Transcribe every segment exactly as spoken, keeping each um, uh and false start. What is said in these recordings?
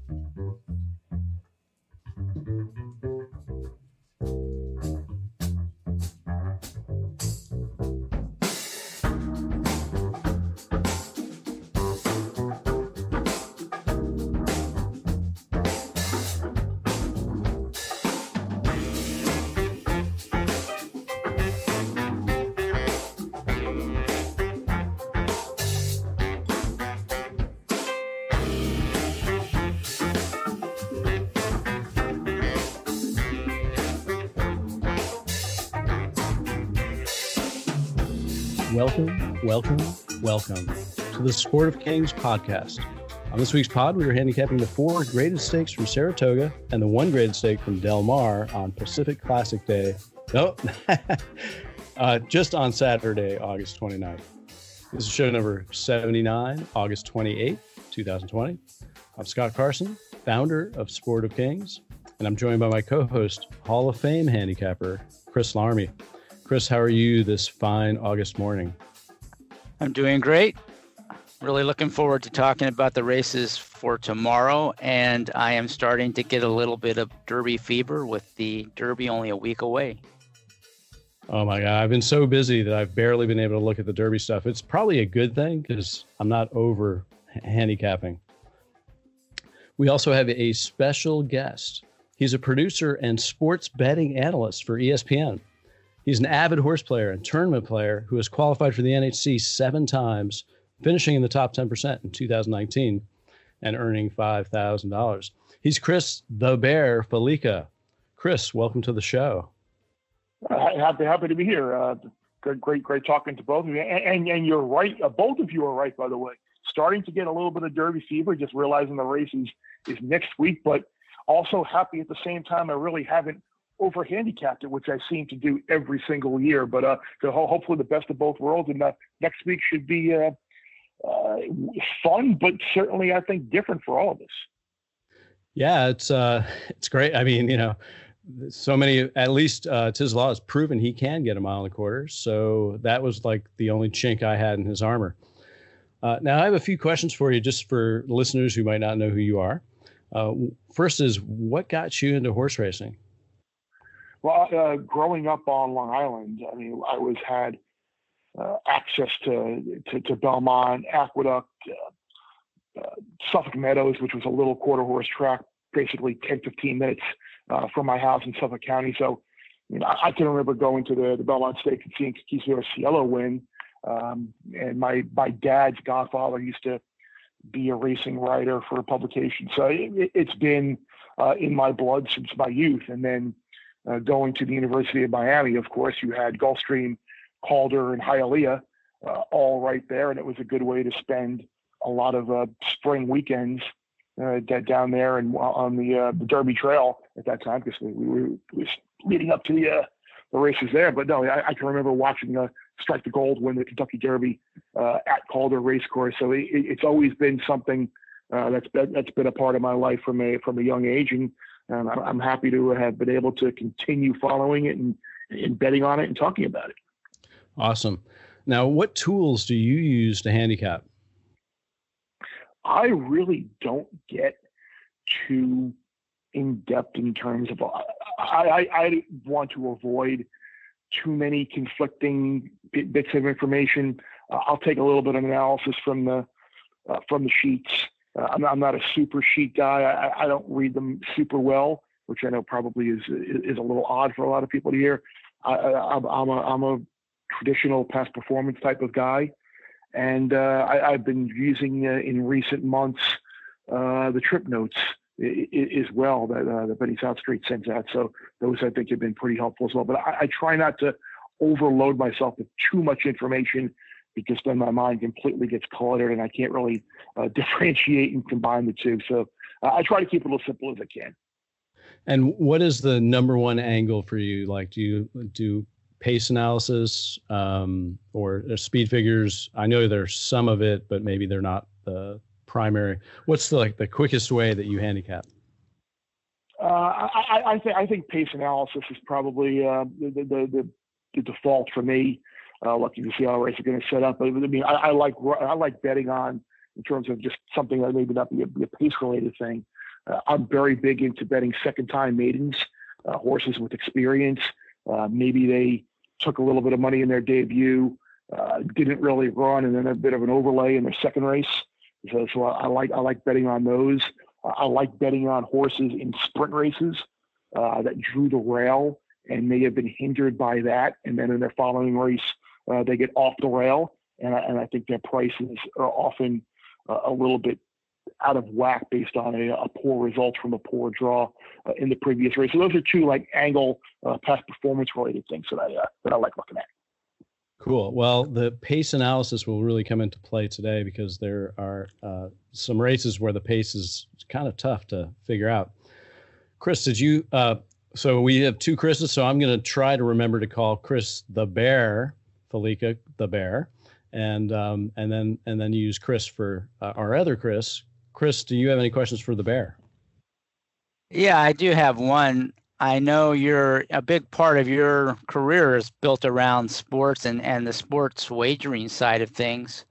Welcome, welcome, welcome to the Sport of Kings podcast. On this week's pod, we are handicapping the four graded stakes from Saratoga and the one graded stake from Del Mar on Pacific Classic Day. No, uh, just on Saturday, August twenty-ninth. This is show number seventy-nine, August twenty-eighth, twenty twenty. I'm Scott Carson, founder of Sport of Kings, and I'm joined by my co-host, Hall of Fame handicapper, Chris Larmy. Chris, how are you this fine August morning? I'm doing great. Really looking forward to talking about the races for tomorrow, and I am starting to get a little bit of Derby fever with the Derby only a week away. Oh my God, I've been so busy that I've barely been able to look at the Derby stuff. It's probably a good thing because I'm not over handicapping. We also have a special guest. He's a producer and sports betting analyst for E S P N. He's an avid horse player and tournament player who has qualified for the N H C seven times, finishing in the top ten percent in two thousand nineteen and earning five thousand dollars. He's Chris the Bear Fallica. Chris, welcome to the show. Uh, happy, happy to be here. Uh, great, great, great talking to both of you. And, and, and you're right. Uh, both of you are right, by the way. Starting to get a little bit of Derby fever, just realizing the race is, is next week, but also happy at the same time I really haven't over handicapped it, which I seem to do every single year. But uh, so hopefully the best of both worlds. And uh, next week should be uh, uh, fun, but certainly I think different for all of us. Yeah, it's uh, it's great. I mean, you know, so many, at least uh, Tiz Law has proven he can get a mile and a quarter. So that was like the only chink I had in his armor. Uh, now I have a few questions for you, just for listeners who might not know who you are. Uh, first is, what got you into horse racing? Well, uh, growing up on Long Island, I mean, I was had uh, access to, to to Belmont, Aqueduct, uh, uh, Suffolk Meadows, which was a little quarter horse track, basically ten, fifteen minutes uh, from my house in Suffolk County. So, you know, I, I can remember going to the, the Belmont Stakes and seeing Kikisio Cielo win. Um, and my, my dad's godfather used to be a racing writer for a publication. So it, it's been uh, in my blood since my youth. And then Uh, going to the University of Miami, of course, you had Gulfstream, Calder, and Hialeah uh, all right there, and it was a good way to spend a lot of uh, spring weekends uh, down there and on the uh, the Derby Trail at that time, because we, we were it was leading up to the uh, the races there. But no, I, I can remember watching uh, Strike the Gold win the Kentucky Derby uh, at Calder Racecourse. So it, it's always been something uh, that's been, that's been a part of my life from a from a young age. And Um, I'm happy to have been able to continue following it and, and betting on it and talking about it. Awesome. Now, what tools do you use to handicap? I really don't get too in depth in terms of, I, I, I want to avoid too many conflicting bits of information. Uh, I'll take a little bit of analysis from the, uh, from the sheets. Uh, I'm, I'm not a super sheet guy. I, I don't read them super well, which I know probably is is a little odd for a lot of people to hear. I, I, I'm a I'm a traditional past performance type of guy, and uh, I, I've been using uh, in recent months uh, the trip notes as well that uh, that Benny South Street sends out. So those I think have been pretty helpful as well. But I, I try not to overload myself with too much information, because then my mind completely gets cluttered and I can't really uh, differentiate and combine the two. So uh, I try to keep it as simple as I can. And what is the number one angle for you? Like, do you do pace analysis um, or speed figures? I know there's some of it, but maybe they're not the primary. What's the, like the quickest way that you handicap? Uh, I, I, think I think pace analysis is probably uh, the, the, the the default for me. Uh, looking to see how the race is going to set up. But I mean, I, I like I like betting on in terms of just something that maybe not be a, be a pace related thing. Uh, I'm very big into betting second-time maidens, uh, horses with experience. Uh, maybe they took a little bit of money in their debut, uh, didn't really run, and then a bit of an overlay in their second race. So, so I, I like I like betting on those. Uh, I like betting on horses in sprint races uh, that drew the rail and may have been hindered by that, and then in their following race uh, they get off the rail, and I, and I think their prices are often uh, a little bit out of whack based on a, a poor result from a poor draw uh, in the previous race. So those are two like angle uh, past performance related things that I uh, that I like looking at. Cool. Well, the pace analysis will really come into play today because there are uh, some races where the pace is kind of tough to figure out. Chris, did you? Uh, so we have two Chris's, so I'm going to try to remember to call Chris the Bear, Felica the Bear, and um, and then and then use Chris for uh, our other Chris. Chris, do you have any questions for the Bear? Yeah, I do have one. I know you're a big part of your career is built around sports and, and the sports wagering side of things.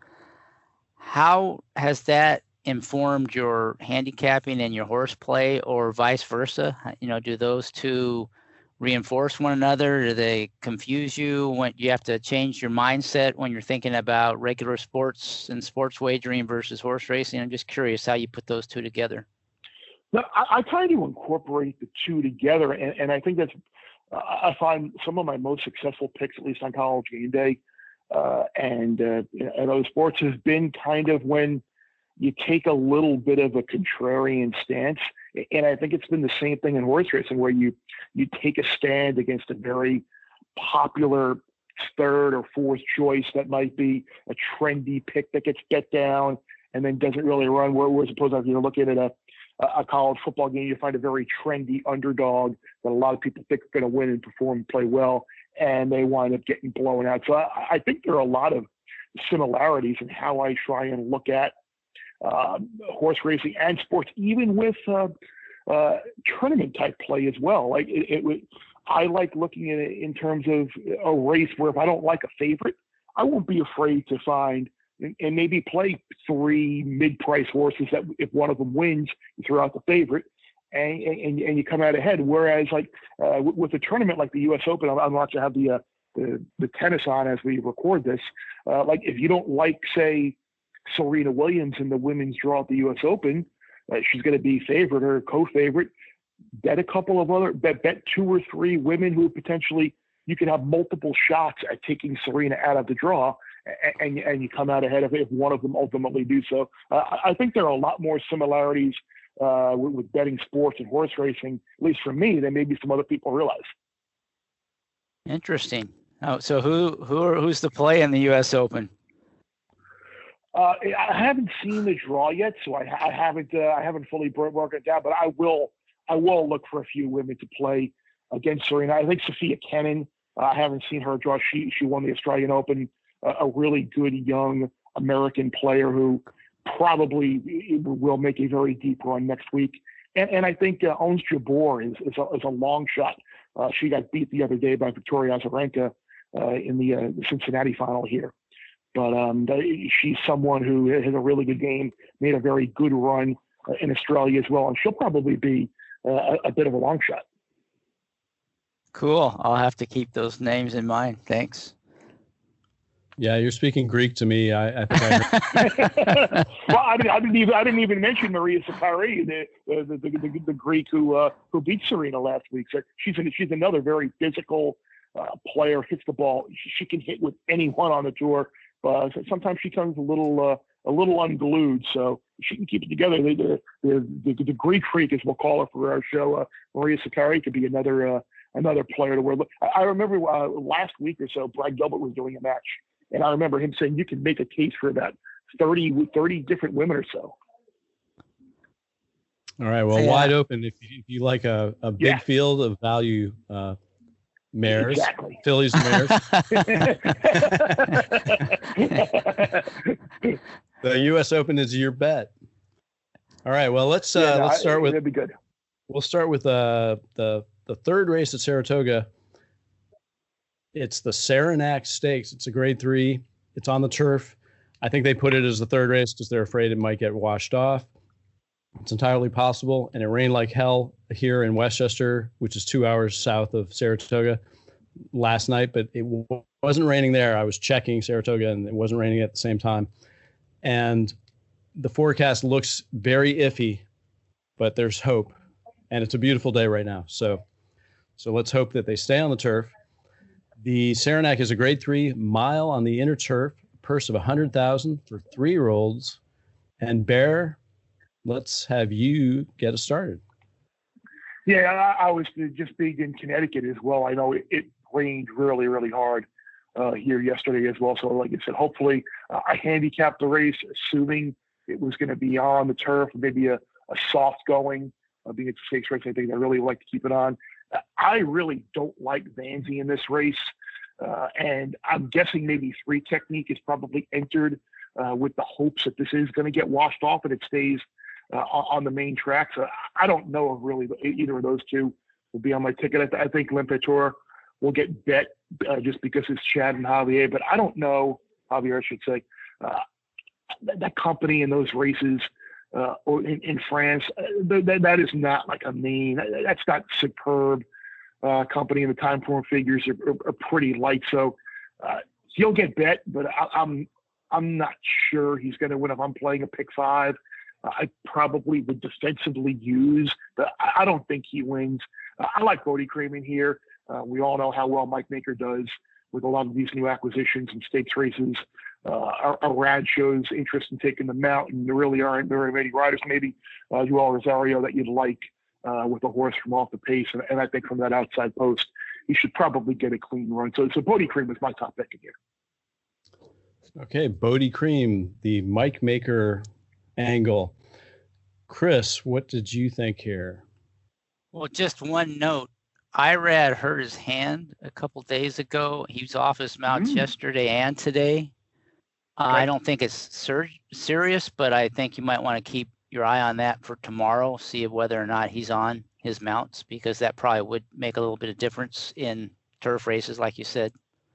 How has that informed your handicapping and your horseplay, or vice versa? You know, do those two reinforce one another? Do they confuse you when you have to change your mindset when you're thinking about regular sports and sports wagering versus horse racing? I'm just curious how you put those two together. No, I, I try to incorporate the two together, and, and I think that's uh, I find some of my most successful picks, at least on College Game Day, uh, and uh, and other sports, has been kind of when you take a little bit of a contrarian stance, and I think it's been the same thing in horse racing, where you you take a stand against a very popular third or fourth choice that might be a trendy pick that gets bet down and then doesn't really run. Whereas opposed to, you're looking at a a college football game, you find a very trendy underdog that a lot of people think are going to win and perform and play well, and they wind up getting blown out. So I, I think there are a lot of similarities in how I try and look at uh, horse racing and sports, even with uh, uh, tournament type play as well. Like it, it, I like looking at it in terms of a race where if I don't like a favorite, I won't be afraid to find and maybe play three mid-price horses that if one of them wins, you throw out the favorite and, and, and you come out ahead. Whereas like uh, with a tournament like the U S Open, I'm, I'm about to have the, uh, the, the tennis on as we record this. Uh, like if you don't like, say, Serena Williams in the women's draw at the U S Open, uh, she's going to be favorite or co-favorite. Bet a couple of other, bet, bet two or three women who potentially you can have multiple shots at taking Serena out of the draw. And, and you come out ahead of it if one of them ultimately do so. Uh, I think there are a lot more similarities uh, with, with betting sports and horse racing, at least for me, than maybe some other people realize. Interesting. Oh, so who who are, who's the play in the U S Open? Uh, I haven't seen the draw yet, so I, I haven't uh, I haven't fully worked it down. But I will I will look for a few women to play against Serena. I think Sophia Kenin. Uh, I haven't seen her draw. She she won the Australian Open. A really good young American player who probably will make a very deep run next week. And, and I think uh, Ons Jabeur is, is, a, is a long shot. Uh, she got beat the other day by Victoria Azarenka uh, in the, uh, the Cincinnati final here. But um, she's someone who has a really good game, made a very good run uh, in Australia as well. And she'll probably be uh, a, a bit of a long shot. Cool. I'll have to keep those names in mind. Thanks. Yeah, you're speaking Greek to me. I, I think I heard... well, I didn't, I didn't even I didn't even mention Maria Sakkari, the the, the, the, the Greek who uh, who beat Serena last week. So she's an, she's another very physical uh, player. Hits the ball. She, she can hit with anyone on the tour. But sometimes she comes a little uh, a little unglued. So she can keep it together. The the the, the, the Greek freak, as we'll call her for our show, uh, Maria Sakkari, could be another uh, another player to wear. I, I remember uh, last week or so, Brad Gilbert was doing a match. And I remember him saying you can make a case for about thirty, thirty different women or so. All right. Well, yeah. Wide open. If you, if you like a, a big yeah. field of value uh, mares, exactly. fillies and mares. The U S Open is your bet. All right. Well, let's uh, yeah, no, let's start with. That'd be good. We'll start with uh, the the third race at Saratoga. It's the Saranac Stakes. It's a grade three. It's on the turf. I think they put it as the third race because they're afraid it might get washed off. It's entirely possible. And it rained like hell here in Westchester, which is two hours south of Saratoga last night, but it w- wasn't raining there. I was checking Saratoga and it wasn't raining at the same time. And the forecast looks very iffy, but there's hope. And it's a beautiful day right now. So, so let's hope that they stay on the turf. The Saranac is a grade three mile on the inner turf, purse of one hundred thousand dollars for three-year-olds. And Bear, let's have you get us started. Yeah, I, I was just being in Connecticut as well. I know it, it rained really, really hard uh, here yesterday as well. So like I said, hopefully uh, I handicapped the race, assuming it was going to be on the turf, maybe a, a soft going. Uh, being it's a stakes race, I think I really like to keep it on. I really don't like Vanzi in this race. Uh, and I'm guessing maybe Three Technique is probably entered uh, with the hopes that this is going to get washed off and it stays uh, on the main track. So I don't know if really either of those two will be on my ticket. I, th- I think L'Impeteur will get bet uh, just because it's Chad and Javier, but I don't know, Javier, I should say, uh, that, that company in those races uh, or in, in France, uh, that, that is not like a main, that's not superb uh, company, and the time form figures are, are, are pretty light. So uh, he'll get bet, but I, I'm, I'm not sure he's going to win if I'm playing a pick five. Uh, I probably would defensively use, but I, I don't think he wins. Uh, I like Bodie Cream in here. Uh, we all know how well Mike Maker does with a lot of these new acquisitions and stakes races. Uh, Arad shows interest in taking them out, and there really aren't very many riders. Maybe uh, Joel Rosario that you'd like uh, with a horse from off the pace, and, and I think from that outside post, he should probably get a clean run. So, so Bodie Cream is my top pick in here. Okay, Bodie Cream, the Mike Maker angle. Chris, what did you think here? Well, just one note. Irad hurt his hand a couple days ago. He was off his mounts mm. yesterday and today. Uh, okay. I don't think it's sur- serious, but I think you might want to keep your eye on that for tomorrow, see whether or not he's on his mounts, because that probably would make a little bit of difference in turf races, like you said.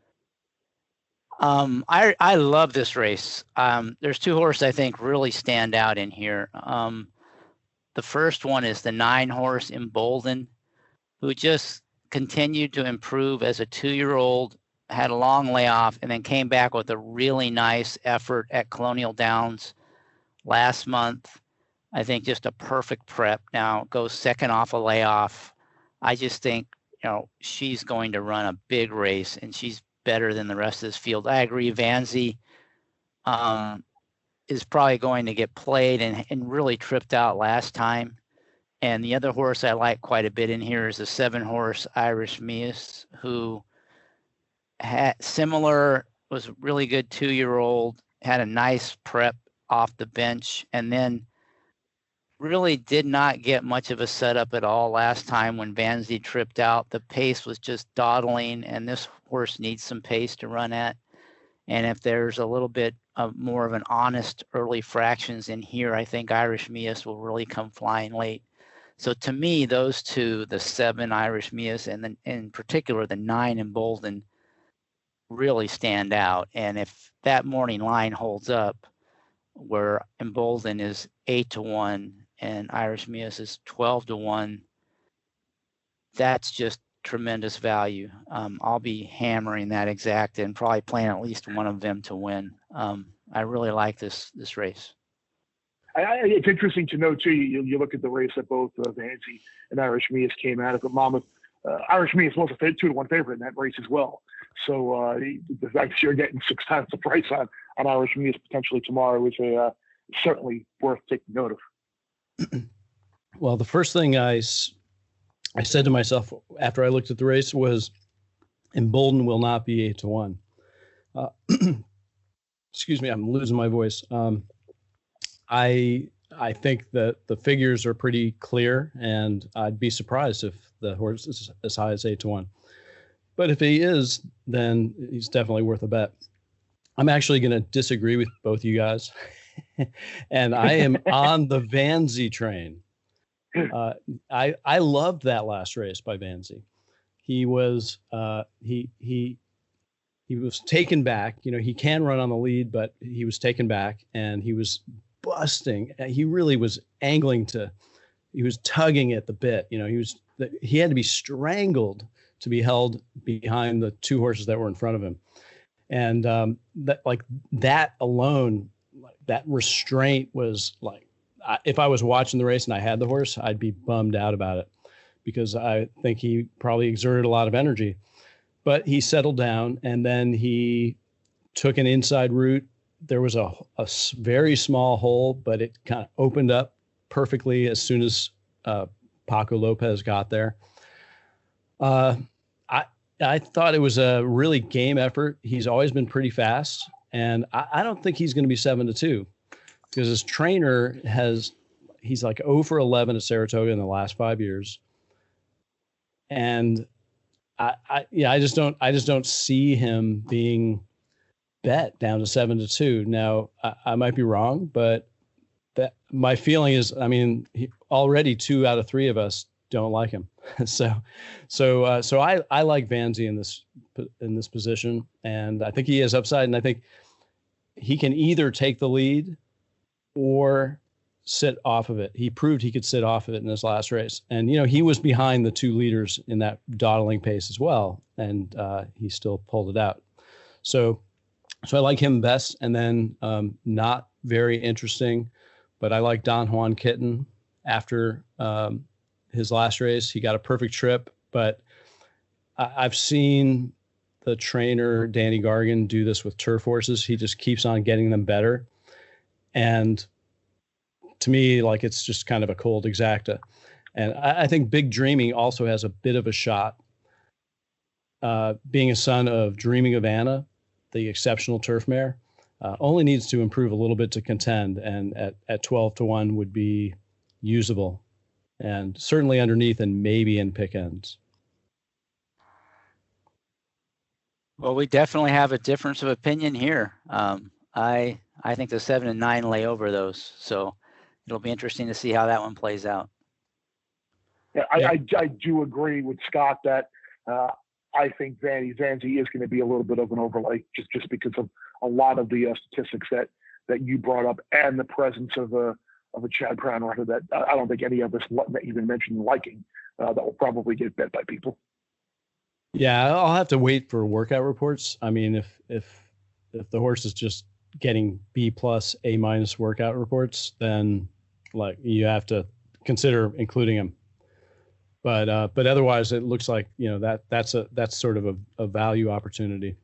Um, I I love this race. Um, there's two horses I think really stand out in here. Um, the first one is the nine horse Embolden, who just continued to improve as a two-year-old, had a long layoff, and then came back with a really nice effort at Colonial Downs last month. I think just a perfect prep. Now goes second off a layoff. I just think, you know, she's going to run a big race, and she's better than the rest of this field. I agree. Vanzi um, is probably going to get played and, and really tripped out last time. And the other horse I like quite a bit in here is the seven horse Irish Mias, who had similar, was a really good two-year-old, had a nice prep off the bench, and then really did not get much of a setup at all last time when Vanzi tripped out. The pace was just dawdling, and this horse needs some pace to run at. And if there's a little bit of more of an honest early fractions in here, I think Irish Mias will really come flying late. So to me, those two, the seven Irish Mias and the, in particular the nine Embolden, really stand out. And if that morning line holds up, where Embolden is eight to one and Irish Mias is twelve to one, that's just tremendous value. Um, I'll be hammering that exact and probably playing at least one of them to win. Um, I really like this this race. I, it's interesting to know too. You, you look at the race that both uh, Vanzi and Irish Mias came out of. But Monmouth, uh, Irish Mias was a two to one favorite in that race as well. So uh, the fact that you're getting six times the price on on Irish Mias potentially tomorrow is a uh, certainly worth taking note of. Well, the first thing I I said to myself after I looked at the race was, Embolden will not be eight to one. Uh, excuse me, I'm losing my voice. Um, I I think that the figures are pretty clear, and I'd be surprised if the horse is as high as eight to one. But if he is, then he's definitely worth a bet. I'm actually going to disagree with both you guys, and I am on the Vanzi train. Uh, I I loved that last race by Vanzi. He was uh, he he he was taken back. You know, he can run on the lead, but he was taken back, and he was busting. He really was angling to, he was tugging at the bit. You know, he was, he had to be strangled to be held behind the two horses that were in front of him. And um, that, like that alone, like, that restraint was like, I, if I was watching the race and I had the horse, I'd be bummed out about it, because I think he probably exerted a lot of energy. But he settled down, and then he took an inside route. There was a, a very small hole, but it kind of opened up perfectly as soon as uh, Paco Lopez got there. Uh, I I thought it was a really game effort. He's always been pretty fast, and I, I don't think he's going to be seven to two, because his trainer has, he's like zero for eleven at Saratoga in the last five years. And I, I, yeah, I just don't, I just don't see him being bet down to seven to two. Now I, I might be wrong, but that my feeling is, I mean, he, already two out of three of us don't like him. so, so, uh, so I, I like Vanzi in this, in this position, and I think he has upside, and I think he can either take the lead or sit off of it. He proved he could sit off of it in his last race. And, you know, he was behind the two leaders in that dawdling pace as well. And uh, he still pulled it out. So, so I like him best. And then um, not very interesting, but I like Don Juan Kitten after um, his last race. He got a perfect trip, but I- I've seen the trainer, Danny Gargan, do this with turf horses. He just keeps on getting them better. And to me, like, it's just kind of a cold exacta. And I, I think Big Dreaming also has a bit of a shot. Uh, being a son of Dreaming of Anna, the exceptional turf mare, uh, only needs to improve a little bit to contend. And at, at twelve to one would be usable, and certainly underneath and maybe in pick ends. Well, we definitely have a difference of opinion here. Um, I I think the seven and nine lay over those, so it'll be interesting to see how that one plays out. Yeah, I, I, I do agree with Scott that uh, I think Vanzi Vanzi is going to be a little bit of an overlay, just just because of a lot of the uh, statistics that that you brought up, and the presence of a of a Chad Brown rider that I don't think any of us even mentioned liking. Uh, that will probably get bet by people. Yeah, I'll have to wait for workout reports. I mean, if if if the horse is just getting B plus, A minus workout reports, then like you have to consider including him. But uh, but otherwise, it looks like, you know, that that's a that's sort of a, a value opportunity.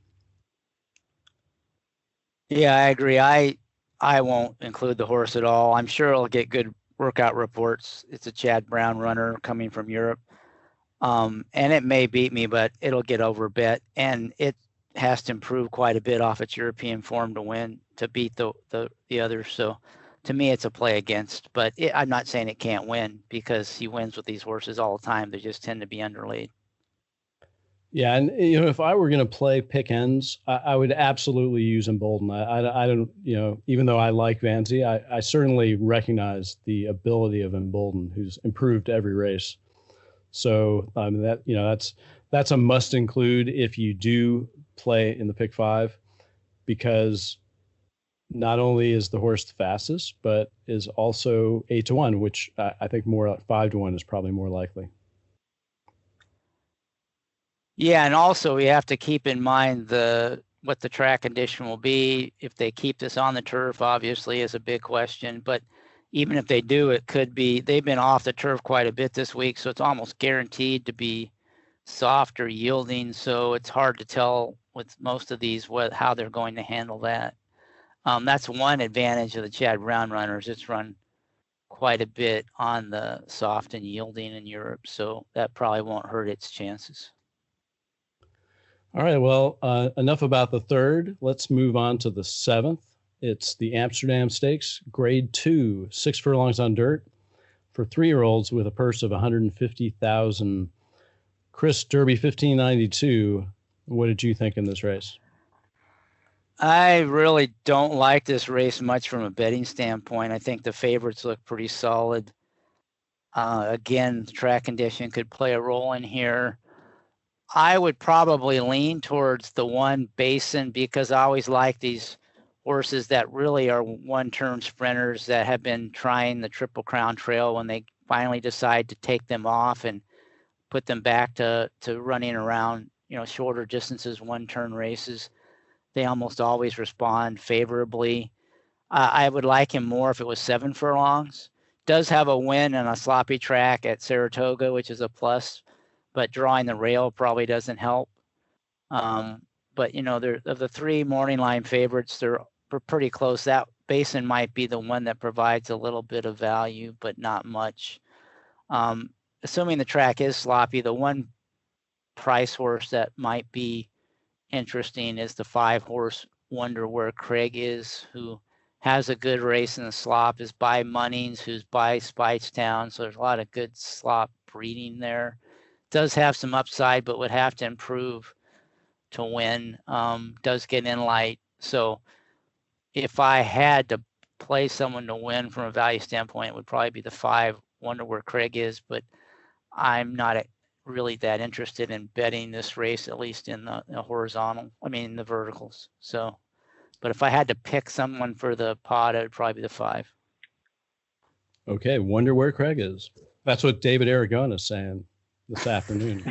Yeah, I agree. I I won't include the horse at all. I'm sure it'll get good workout reports. It's a Chad Brown runner coming from Europe. Um, and it may beat me, but it'll get over a bit. And it has to improve quite a bit off its European form to win, to beat the the, the others. So to me, it's a play against. But it, I'm not saying it can't win, because he wins with these horses all the time. They just tend to be underlaid. Yeah, and you know, if I were going to play pick ends, I, I would absolutely use Embolden. I, I, I don't, you know, even though I like Vanzi, I, I certainly recognize the ability of Embolden, who's improved every race. So um, that, you know, that's that's a must include if you do play in the pick five, because not only is the horse the fastest, but is also eight to one, which I, I think more like five to one is probably more likely. Yeah, and also we have to keep in mind the what the track condition will be. If they keep this on the turf, obviously, is a big question. But even if they do, it could be, they've been off the turf quite a bit this week, so it's almost guaranteed to be soft or yielding. So it's hard to tell with most of these what how they're going to handle that. Um, that's one advantage of the Chad Brown runners. It's run quite a bit on the soft and yielding in Europe, so that probably won't hurt its chances. All right, well, uh, enough about the third. Let's move on to the seventh. It's the Amsterdam Stakes, grade two, six furlongs on dirt for three-year-olds with a purse of one hundred fifty thousand dollars. Chris, Derby fifteen ninety-two, what did you think in this race? I really don't like this race much from a betting standpoint. I think the favorites look pretty solid. Uh, again, the track condition could play a role in here. I would probably lean towards the one Basin, because I always like these horses that really are one-turn sprinters that have been trying the Triple Crown Trail, when they finally decide to take them off and put them back to, to running around, you know, shorter distances, one-turn races, they almost always respond favorably. Uh, I would like him more if it was seven furlongs. Does have a win on a sloppy track at Saratoga, which is a plus, but drawing the rail probably doesn't help. Um, but, you know, they're, of the three morning line favorites, they're pretty close. That Basin might be the one that provides a little bit of value, but not much. Um, assuming the track is sloppy, the one price horse that might be interesting is the five horse Wonder Where Craig Is, who has a good race in the slop, is by Munnings, who's by Speightstown. So there's a lot of good slop breeding there. Does have some upside, but would have to improve to win. Um, does get in light. So if I had to play someone to win from a value standpoint, it would probably be the five Wonder Where Craig Is, but I'm not really that interested in betting this race, at least in the, the horizontal, I mean, the verticals. So, but if I had to pick someone for the pod, it would probably be the five. Okay. Wonder Where Craig Is. That's what David Aragona is saying this afternoon.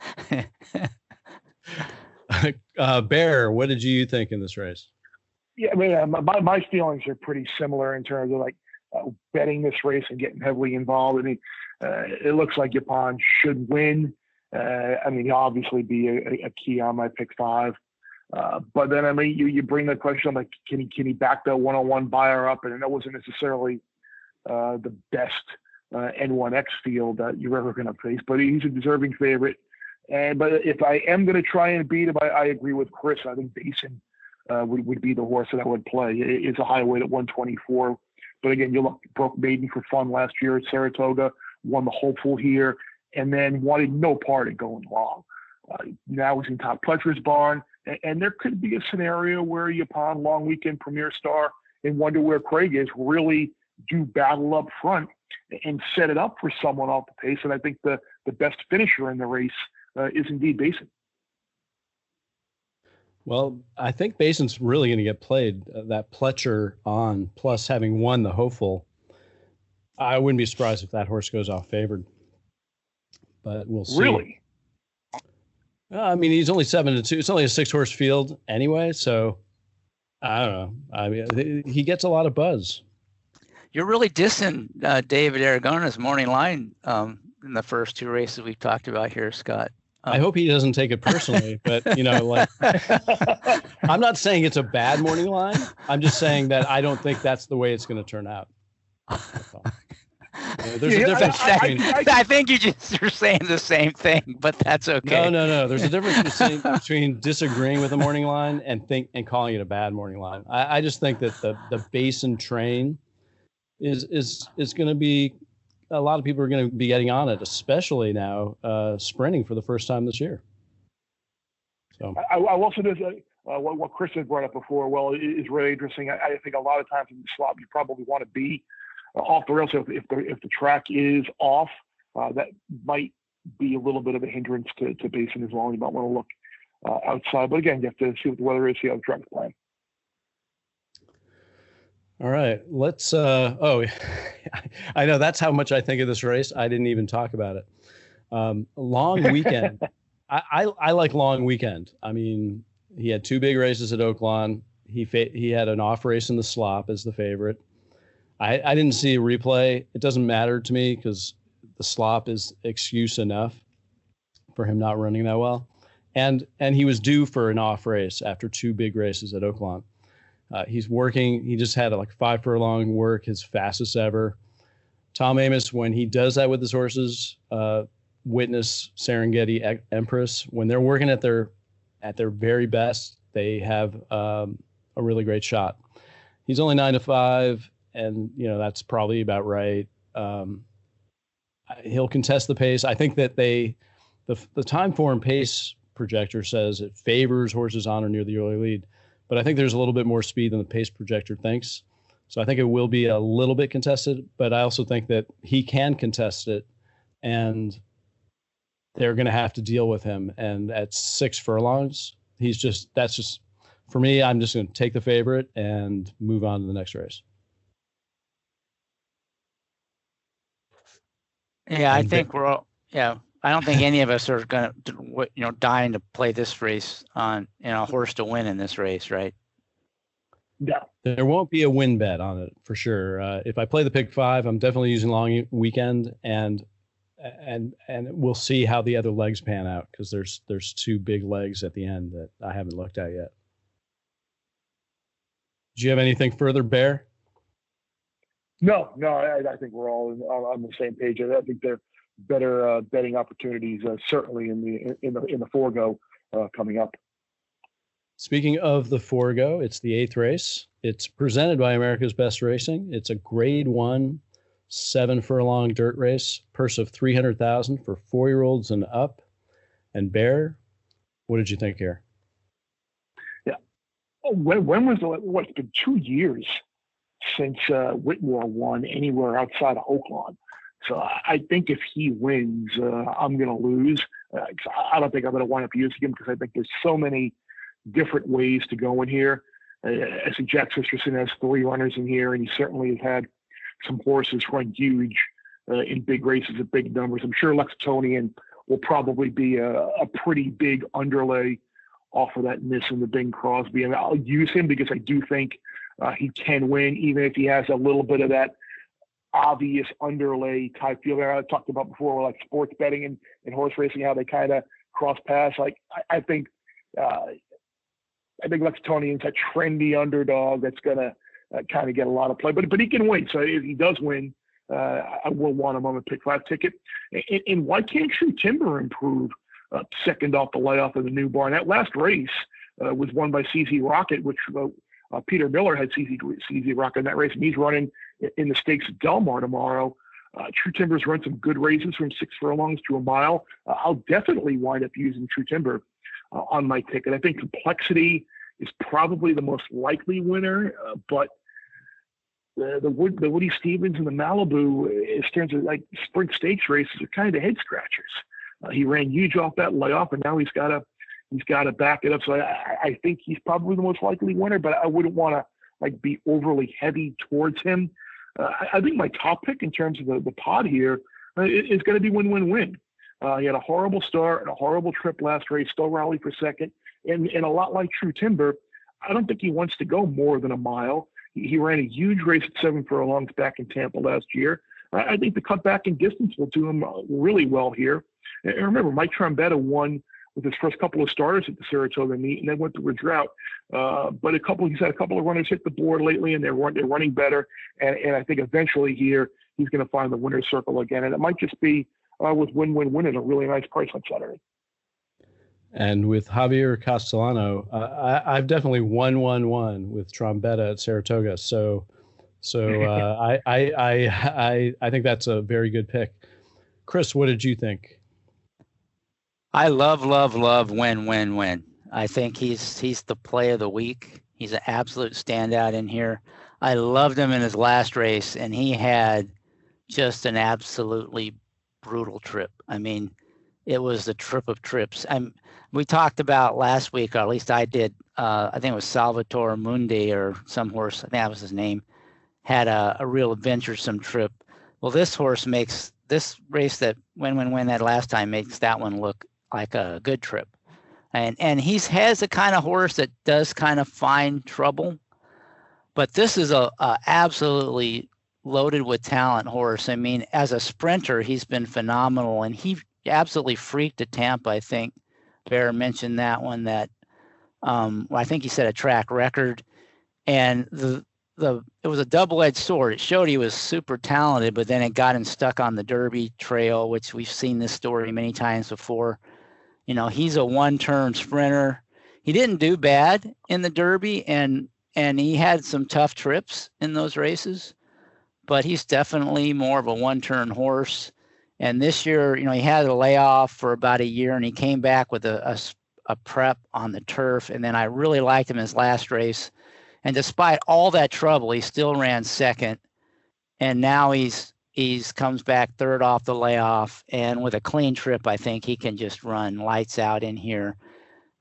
uh, Bear, what did you think in this race? Yeah, I mean, uh, my, my feelings are pretty similar in terms of like uh, betting this race and getting heavily involved. I mean, uh, it looks like Yapan should win. Uh, I mean, he'll obviously be a, a key on my pick five. Uh, but then, I mean, you, you bring the question like, can he can he back that one-on-one buyer up? And that wasn't necessarily uh, the best uh, N one X field that you're ever going to face, but he's a deserving favorite. And but if I am going to try and beat him, I, I agree with Chris. I think Basin uh, would, would be the horse that I would play. It, it's a high weight at one twenty-four. But again, you look, broke maiden for fun last year at Saratoga, won the hopeful here, and then wanted no part in going long. Uh, now he's in Todd Pletcher's barn, and, and there could be a scenario where Yapan, long weekend Premier Star, and Wonder Where Craig Is really do battle up front and set it up for someone off the pace. And I think the, the best finisher in the race uh, is indeed Basin. Well, I think Basin's really going to get played. Uh, that Pletcher on, plus having won the hopeful, I wouldn't be surprised if that horse goes off favored. But we'll see. Really? Uh, I mean, he's only seven to two. It's only a six horse field anyway, so I don't know. I mean, he gets a lot of buzz. You're really dissing uh, David Aragona's morning line um, in the first two races we've talked about here, Scott. Um, I hope he doesn't take it personally, but you know, like, I'm not saying it's a bad morning line. I'm just saying that I don't think that's the way it's going to turn out. You know, there's yeah, a difference I, between. I, I, I think you just are saying the same thing, but that's okay. No, no, no. There's a difference between, between disagreeing with a morning line and think and calling it a bad morning line. I, I just think that the the Basin train is is is going to be. A lot of people are going to be getting on it, especially now uh, sprinting for the first time this year. So I, I also does uh, what, what Chris had brought up before. Well, it is really interesting. I, I think a lot of times in the slop, you probably want to be uh, off the rails. So if, if the if the track is off, uh, that might be a little bit of a hindrance to, to Basin as well. You might want to look uh, outside. But again, you have to see what the weather is, see how the track's playing. All right, let's. Uh, oh, I know that's how much I think of this race. I didn't even talk about it. Um, long weekend. I, I I like long weekend. I mean, he had two big races at Oaklawn. He fa- he had an off race in the slop as the favorite. I, I didn't see a replay. It doesn't matter to me because the slop is excuse enough for him not running that well, and and he was due for an off race after two big races at Oaklawn. Uh, he's working. He just had a, like five furlong work, his fastest ever. Tom Amoss, when he does that with his horses, uh, witness Serengeti Empress. When they're working at their at their very best, they have um, a really great shot. He's only nine to five, and you know that's probably about right. Um, he'll contest the pace. I think that they, the the time form pace projector says it favors horses on or near the early lead. But I think there's a little bit more speed than the pace projector thinks. So I think it will be a little bit contested, but I also think that he can contest it and they're going to have to deal with him. And at six furlongs, he's just, that's just for me, I'm just going to take the favorite and move on to the next race. Yeah, I think we're all, yeah, I don't think any of us are going to, you know, dying to play this race on, you know, a horse to win in this race, right? Yeah. There won't be a win bet on it for sure. Uh, if I play the pick five, I'm definitely using long weekend, and and and we'll see how the other legs pan out, because there's there's two big legs at the end that I haven't looked at yet. Do you have anything further, Bear? No, no, I, I think we're all in, on the same page. I think there are better uh, betting opportunities, uh, certainly in the in the in the Forego uh, coming up. Speaking of the Forego, it's the eighth race. It's presented by America's Best Racing. It's a grade one, seven furlong dirt race, purse of three hundred thousand dollars for four-year-olds and up. And Bear, what did you think here? Yeah. Oh, when, when was the, what, it's been two years since uh, Whitmore won anywhere outside of Oaklawn. So I think if he wins, uh, I'm going to lose. Uh, I don't think I'm going to wind up using him, because I think there's so many different ways to go in here. Uh, I see Jack Sisterson has three runners in here, and he certainly has had some horses run huge uh, in big races at big numbers. I'm sure Lexingtonian will probably be a, a pretty big underlay off of that miss in the Bing Crosby. And I'll use him because I do think uh, he can win, even if he has a little bit of that obvious underlay type feel. I talked about before, like sports betting and, and horse racing, how they kind of cross paths. Like I, I think, uh, I think Lexingtonian's a trendy underdog that's going to uh, kind of get a lot of play, but but he can win. So if he does win, uh, I will want him on the pick five ticket. And, and why can't True Timber improve uh, second off the layoff of the new barn? That last race uh, was won by C Z Rocket, which uh, uh, Peter Miller had C Z C Z Rocket in that race, and he's running in the stakes at Del Mar tomorrow. Uh, True Timber's run some good races from six furlongs to a mile. Uh, I'll definitely wind up using True Timber uh, on my ticket. I think Complexity is probably the most likely winner, uh, but the the, Wood, the Woody Stevens and the Malibu, in terms of like spring stakes races, are kind of head scratchers. Uh, he ran huge off that layoff, and now he's got to he's got to back it up. So I, I think he's probably the most likely winner, but I wouldn't want to like be overly heavy towards him. Uh, I, I think my top pick in terms of the, the pod here uh, is going to be win-win-win. Uh, he had a horrible start and a horrible trip last race, still rallied for second. And, and a lot like True Timber, I don't think he wants to go more than a mile. He, he ran a huge race at seven furlongs back in Tampa last year. I, I think the cut back in distance will do him really well here. And remember, Mike Trombetta won with his first couple of starters at the Saratoga meet, and then went through a drought. Uh, but a couple, he's had a couple of runners hit the board lately, and they're, run, they're running better. And, and I think eventually here he's going to find the winner's circle again. And it might just be uh, with win-win-win at a really nice price on Saturday. And with Javier Castellano, uh, I, I've definitely won one one with Trombetta at Saratoga. So, so uh, I, I I I I think that's a very good pick. Chris, what did you think? I love, love, love win, win, win. I think he's he's the play of the week. He's an absolute standout in here. I loved him in his last race, and he had just an absolutely brutal trip. I mean, it was the trip of trips. I'm, we talked about last week, or at least I did, uh, I think it was Salvatore Mundi or some horse, I think that was his name, had a, a real adventuresome trip. Well, this horse makes, this race that Win Win Win that last time makes that one look like a good trip. And and he's has a kind of horse that does kind of find trouble. But this is a, a absolutely loaded with talent horse. I mean, as a sprinter, he's been phenomenal, and he absolutely freaked at Tampa. I think Bear mentioned that one. That um, well, I think he set a track record, and the the it was a double-edged sword. It showed he was super talented, but then it got him stuck on the Derby trail, which we've seen this story many times before. You know, he's a one-turn sprinter. He didn't do bad in the Derby, and and he had some tough trips in those races, but he's definitely more of a one-turn horse. And this year, you know, he had a layoff for about a year, and he came back with a, a, a prep on the turf. And then I really liked him his last race. And despite all that trouble, he still ran second. And now he's he's comes back third off the layoff. And with a clean trip, I think he can just run lights out in here.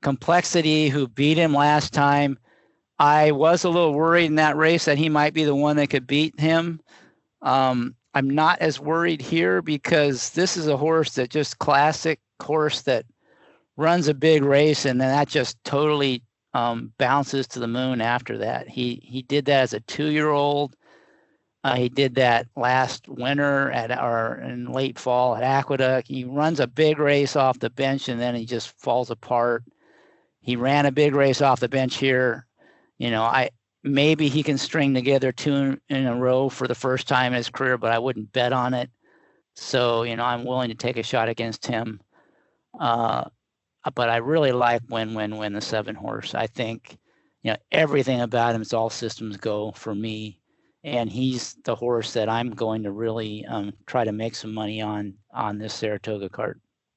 Complexity, who beat him last time. I was a little worried in that race that he might be the one that could beat him. Um, I'm not as worried here because this is a horse that just classic horse that runs a big race and then that just totally um, bounces to the moon after that. He he did that as a two-year-old. Uh, he did that last winter at or in late fall at Aqueduct. He runs a big race off the bench and then he just falls apart. He ran a big race off the bench here. You know, I maybe he can string together two in, in a row for the first time in his career, but I wouldn't bet on it. So, you know, I'm willing to take a shot against him. Uh, but I really like Win Win Win, the seven horse. I think, you know, everything about him is all systems go for me. And he's the horse that I'm going to really um, try to make some money on on this Saratoga card.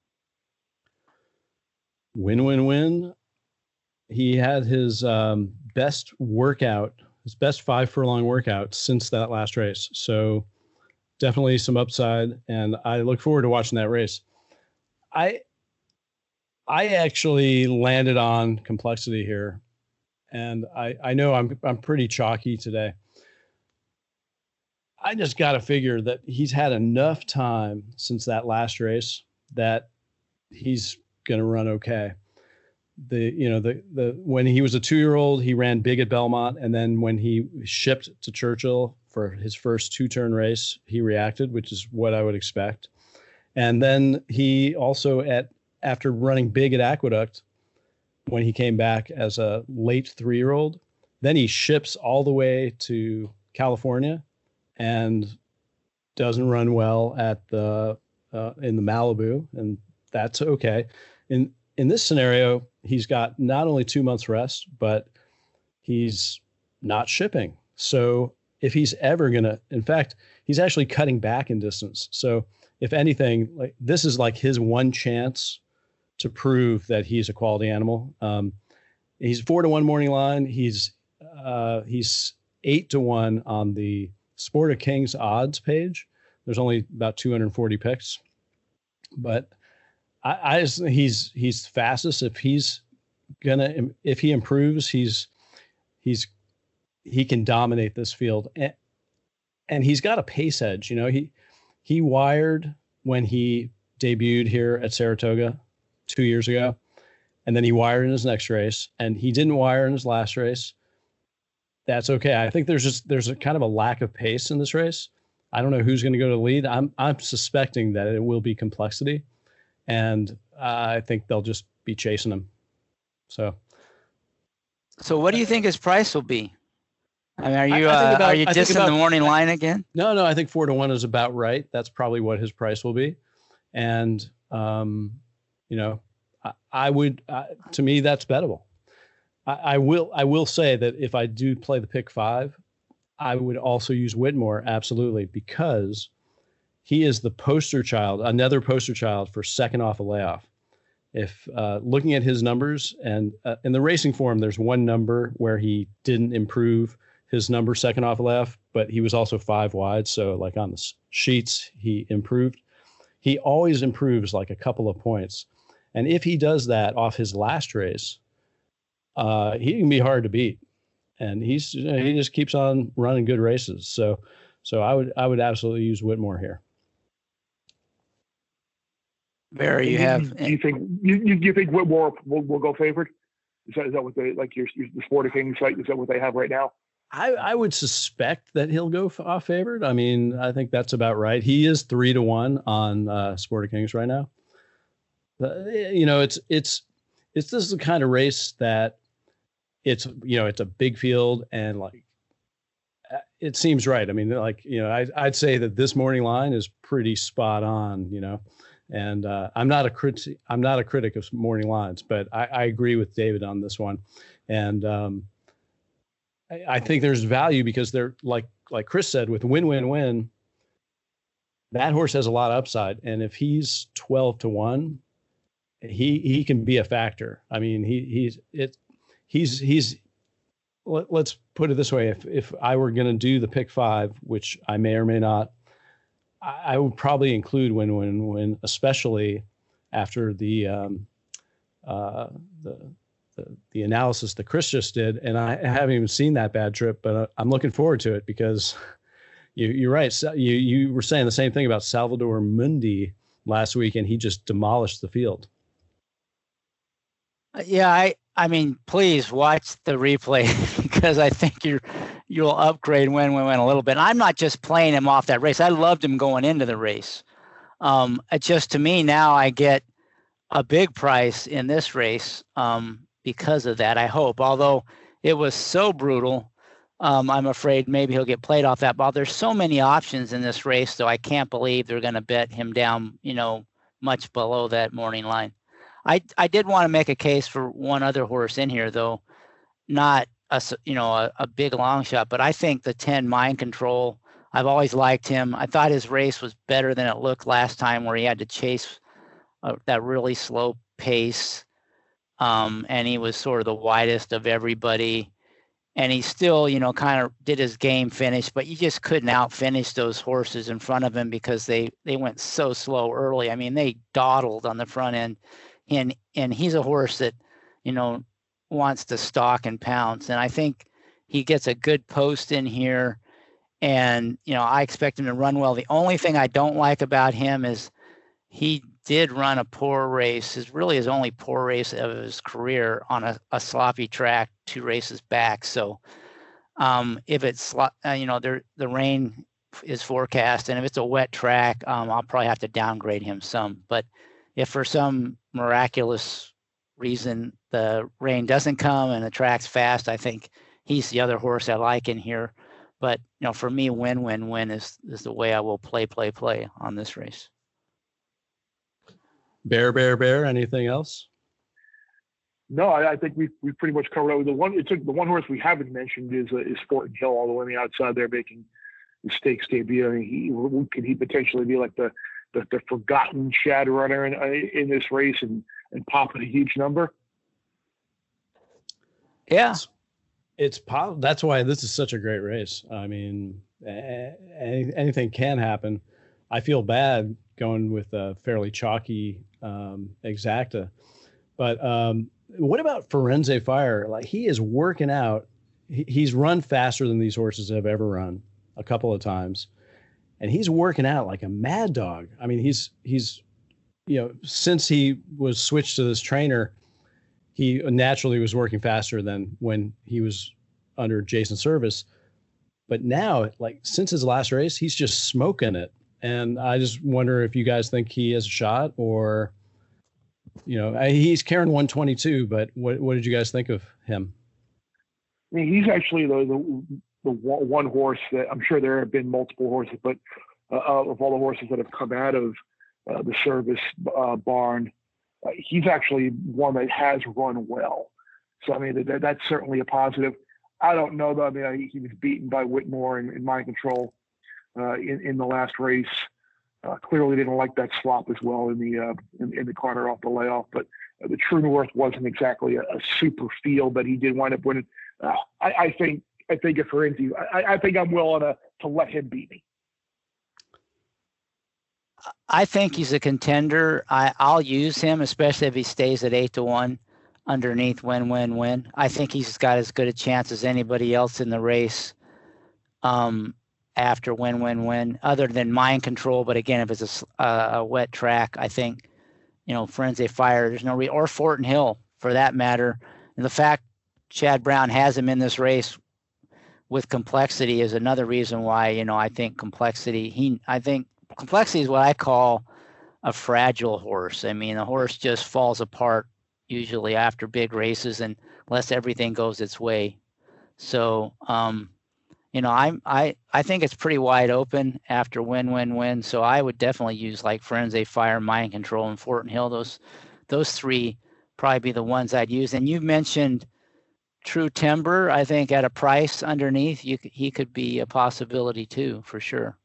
Win Win Win. He had his um, best workout, his best five furlong workout since that last race. So definitely some upside, and I look forward to watching that race. I I actually landed on Complexity here, and I, I know I'm I'm pretty chalky today. I just got to figure that he's had enough time since that last race that he's going to run okay. The you know the the when he was a two-year-old, he ran big at Belmont, and then when he shipped to Churchill for his first two-turn race, he reacted, which is what I would expect. And then he also at after running big at Aqueduct, when he came back as a late three-year-old, then he ships all the way to California and doesn't run well at the uh, in the Malibu, and that's okay. In in this scenario, he's got not only two months rest, but he's not shipping. So if he's ever gonna, in fact, he's actually cutting back in distance. So if anything, like this is like his one chance to prove that he's a quality animal. Um, he's four to one morning line. He's uh, he's eight to one on the Sport of Kings odds page. There's only about two hundred forty picks, but I, I just, he's he's fastest. If he's gonna, if he improves, he's he's he can dominate this field, and and he's got a pace edge. You know, he he wired when he debuted here at Saratoga two years ago, and then he wired in his next race, and he didn't wire in his last race. That's okay. I think there's just there's a kind of a lack of pace in this race. I don't know who's going to go to the lead. I'm I'm suspecting that it will be Complexity, and uh, I think they'll just be chasing him. So, so what do you think his price will be? I mean, are you I, I uh, about, are you dissing about, the morning line again? No, no. I think four to one is about right. That's probably what his price will be, and um, you know, I, I would uh, to me that's bettable. I, I will I will say that if I do play the pick five, I would also use Whitmore, absolutely, because he is the poster child, another poster child for second off a layoff. If uh, looking at his numbers, and uh, in the racing form, there's one number where he didn't improve his number second off a layoff, but he was also five wide. So like on the sheets, he improved. He always improves like a couple of points. And if he does that off his last race, uh, he can be hard to beat. And he's he just keeps on running good races. So so I would I would absolutely use Whitmore here. Barry, you have. Do you think you, you think Whitmore will, will go favored? Is that is that what they like your, your the Sport of Kings site? Is that what they have right now? I, I would suspect that he'll go off favored. I mean, I think that's about right. He is three to one on uh, Sport of Kings right now. Uh, you know, it's it's it's this is the kind of race that it's you know it's a big field and like it seems right. I mean, like you know, I, I'd say that this morning line is pretty spot on. You know, and uh, I'm not a crit I'm not a critic of morning lines, but I, I agree with David on this one, and. Um, I think there's value because they're like, like Chris said, with win, win, win, that horse has a lot of upside. And if he's twelve to one, he, he can be a factor. I mean, he, he's, it, he's, he's, let, let's put it this way. If, if I were going to do the pick five, which I may or may not, I, I would probably include win, win, win, especially after the, um, uh, the, the the analysis that Chris just did, and I haven't even seen that bad trip, but I'm looking forward to it because you, you're right. So you you were saying the same thing about Salvador Mundi last week, and he just demolished the field. Yeah, I I mean, please watch the replay because I think you're you'll upgrade Win Win Win a little bit. And I'm not just playing him off that race. I loved him going into the race. Um, it just to me now I get a big price in this race um, because of that. I hope, although it was so brutal, um, I'm afraid maybe he'll get played off that ball. There's so many options in this race, so I can't believe they're going to bet him down, you know, much below that morning line. I, I did want to make a case for one other horse in here, though, not a, you know, a, a big long shot, but I think the ten Mind Control, I've always liked him. I thought his race was better than it looked last time where he had to chase uh, that really slow pace, um, and he was sort of the widest of everybody. And he still, you know, kind of did his game finish, but you just couldn't out-finish those horses in front of him because they, they went so slow early. I mean, they dawdled on the front end. And and he's a horse that, you know, wants to stalk and pounce. And I think he gets a good post in here. And, you know, I expect him to run well. The only thing I don't like about him is he did run a poor race. His really his only poor race of his career on a, a sloppy track two races back. So um, if it's, uh, you know, there, the rain is forecast, and if it's a wet track, um, I'll probably have to downgrade him some. But if for some miraculous reason the rain doesn't come and the track's fast, I think he's the other horse I like in here. But, you know, for me, win, win, win is, is the way I will play, play, play on this race. Bear, bear, bear. Anything else? No, I, I think we've, we've pretty much covered it. The one, it took, the one horse we haven't mentioned is uh, is Fortin Hill, all the way on the outside there making the stakes debut. I mean, he, could he potentially be like the, the, the forgotten Chad runner in, in this race and, and popping a huge number? Yeah. It's, it's pop. That's why this is such a great race. I mean, any, anything can happen. I feel bad going with a fairly chalky um, Exacta, but um, what about Firenze Fire? Like, he is working out. He, he's run faster than these horses have ever run a couple of times. And he's working out like a mad dog. I mean, he's, he's, you know, since he was switched to this trainer, he naturally was working faster than when he was under Jason Service. But now, like, since his last race, he's just smoking it. And I just wonder if you guys think he has a shot, or, you know, he's carrying one twenty-two, but what, what did you guys think of him? I mean, he's actually the, the, the one horse that I'm sure there have been multiple horses, but uh, of all the horses that have come out of uh, the Service uh, barn, uh, he's actually one that has run well. So, I mean, that, that's certainly a positive. I don't know, though. I mean, he was beaten by Whitmore in, in Mind Control uh, in, in the last race. Uh, clearly didn't like that slop as well in the uh, in, in the corner off the layoff. But uh, the True North wasn't exactly a, a super field, but he did wind up winning. Uh, I, I think I think if Firenze, I, I think I'm willing to to let him beat me. I think he's a contender. I, I'll use him, especially if he stays at eight to one underneath win, win, win. I think he's got as good a chance as anybody else in the race um, after win, win, win, other than Mind Control. But again, if it's a, a, a wet track, I think, you know, Firenze Fire, there's no re- or Fortin Hill for that matter. And the fact Chad Brown has him in this race with Complexity is another reason why, you know, I think Complexity, he, I think Complexity is what I call a fragile horse. I mean, the horse just falls apart usually after big races and unless everything goes its way. So, um, you know, I I I think it's pretty wide open after win, win, win. So I would definitely use like Firenze Fire, Mind Control, and Fortin Hill. Those those three probably be the ones I'd use. And you mentioned True Timber. I think at a price underneath, you he could be a possibility too, for sure.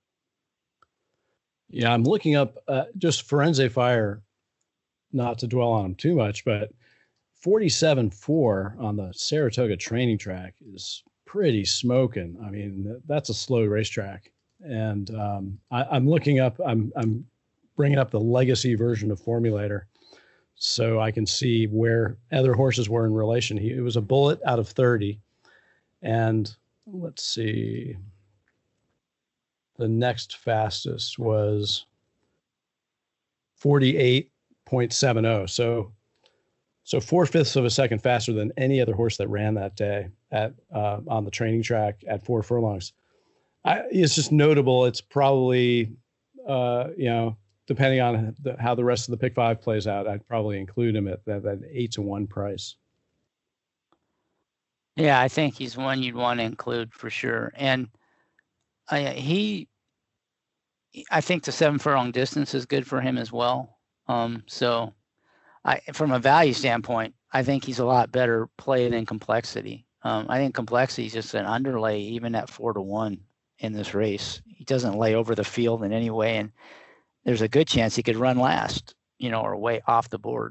Yeah, I'm looking up uh, just Firenze Fire, not to dwell on him too much, but forty-seven four on the Saratoga training track is pretty smoking. I mean, that's a slow racetrack. And um, I, I'm looking up, I'm, I'm bringing up the legacy version of Formulator so I can see where other horses were in relation. He, it was a bullet out of thirty. And let's see, the next fastest was forty-eight point seven oh. So, so four fifths of a second faster than any other horse that ran that day at uh, on the training track at four furlongs. I, it's just notable. It's probably, uh, you know, depending on the, how the rest of the pick five plays out, I'd probably include him at that, that eight to one price. Yeah, I think he's one you'd want to include for sure. And I, he, I think the seven furlong distance is good for him as well. Um, so I, from a value standpoint, I think he's a lot better play than Complexity. Um, I think Complexity is just an underlay even at four to one in this race. He doesn't lay over the field in any way. And there's a good chance he could run last, you know, or way off the board.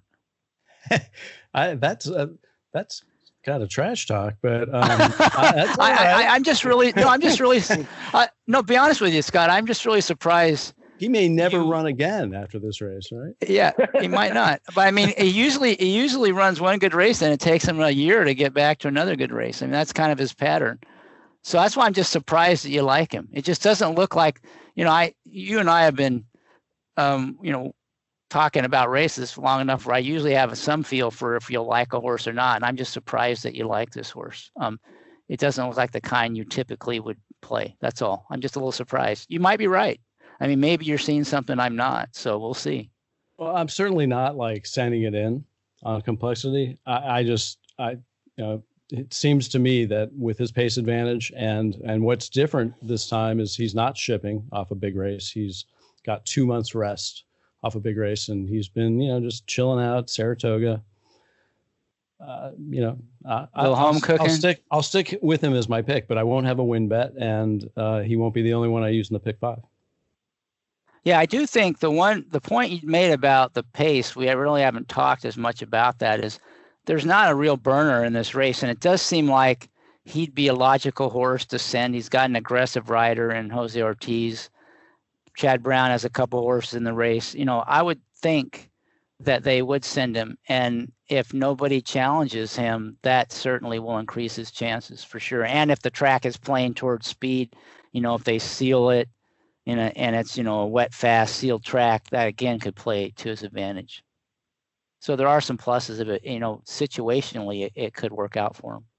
I, that's, uh, that's, kind of trash talk, but um, I, that's all right. I, I, I'm just really no. I'm just really uh, no. Be honest with you, Scott. I'm just really surprised. He may never you, run again after this race, right? Yeah, he might not. But I mean, he usually he usually runs one good race, and it takes him a year to get back to another good race. I mean, that's kind of his pattern. So that's why I'm just surprised that you like him. It just doesn't look like, you know, I you and I have been, um, you know. talking about races long enough where I usually have some feel for if you'll like a horse or not. And I'm just surprised that you like this horse. Um, it doesn't look like the kind you typically would play. That's all. I'm just a little surprised. You might be right. I mean, maybe you're seeing something I'm not, so we'll see. Well, I'm certainly not like sending it in on Complexity. I, I just, I, you know, it seems to me that with his pace advantage and, and what's different this time is he's not shipping off a big race. He's got two months rest off a big race, and he's been, you know, just chilling out Saratoga. Uh, you know, uh, I'll, home I'll, cooking. I'll stick. I'll stick with him as my pick, but I won't have a win bet, and uh, he won't be the only one I use in the pick five. Yeah, I do think the one, the point you made about the pace, we really haven't talked as much about that. Is there's not a real burner in this race, and it does seem like he'd be a logical horse to send. He's got an aggressive rider in Jose Ortiz. Chad Brown has a couple horses in the race. You know, I would think that they would send him. And if nobody challenges him, that certainly will increase his chances for sure. And if the track is playing towards speed, you know, if they seal it in a, and it's, you know, a wet, fast, sealed track, that again could play to his advantage. So there are some pluses of it. You know, situationally, it, it could work out for him.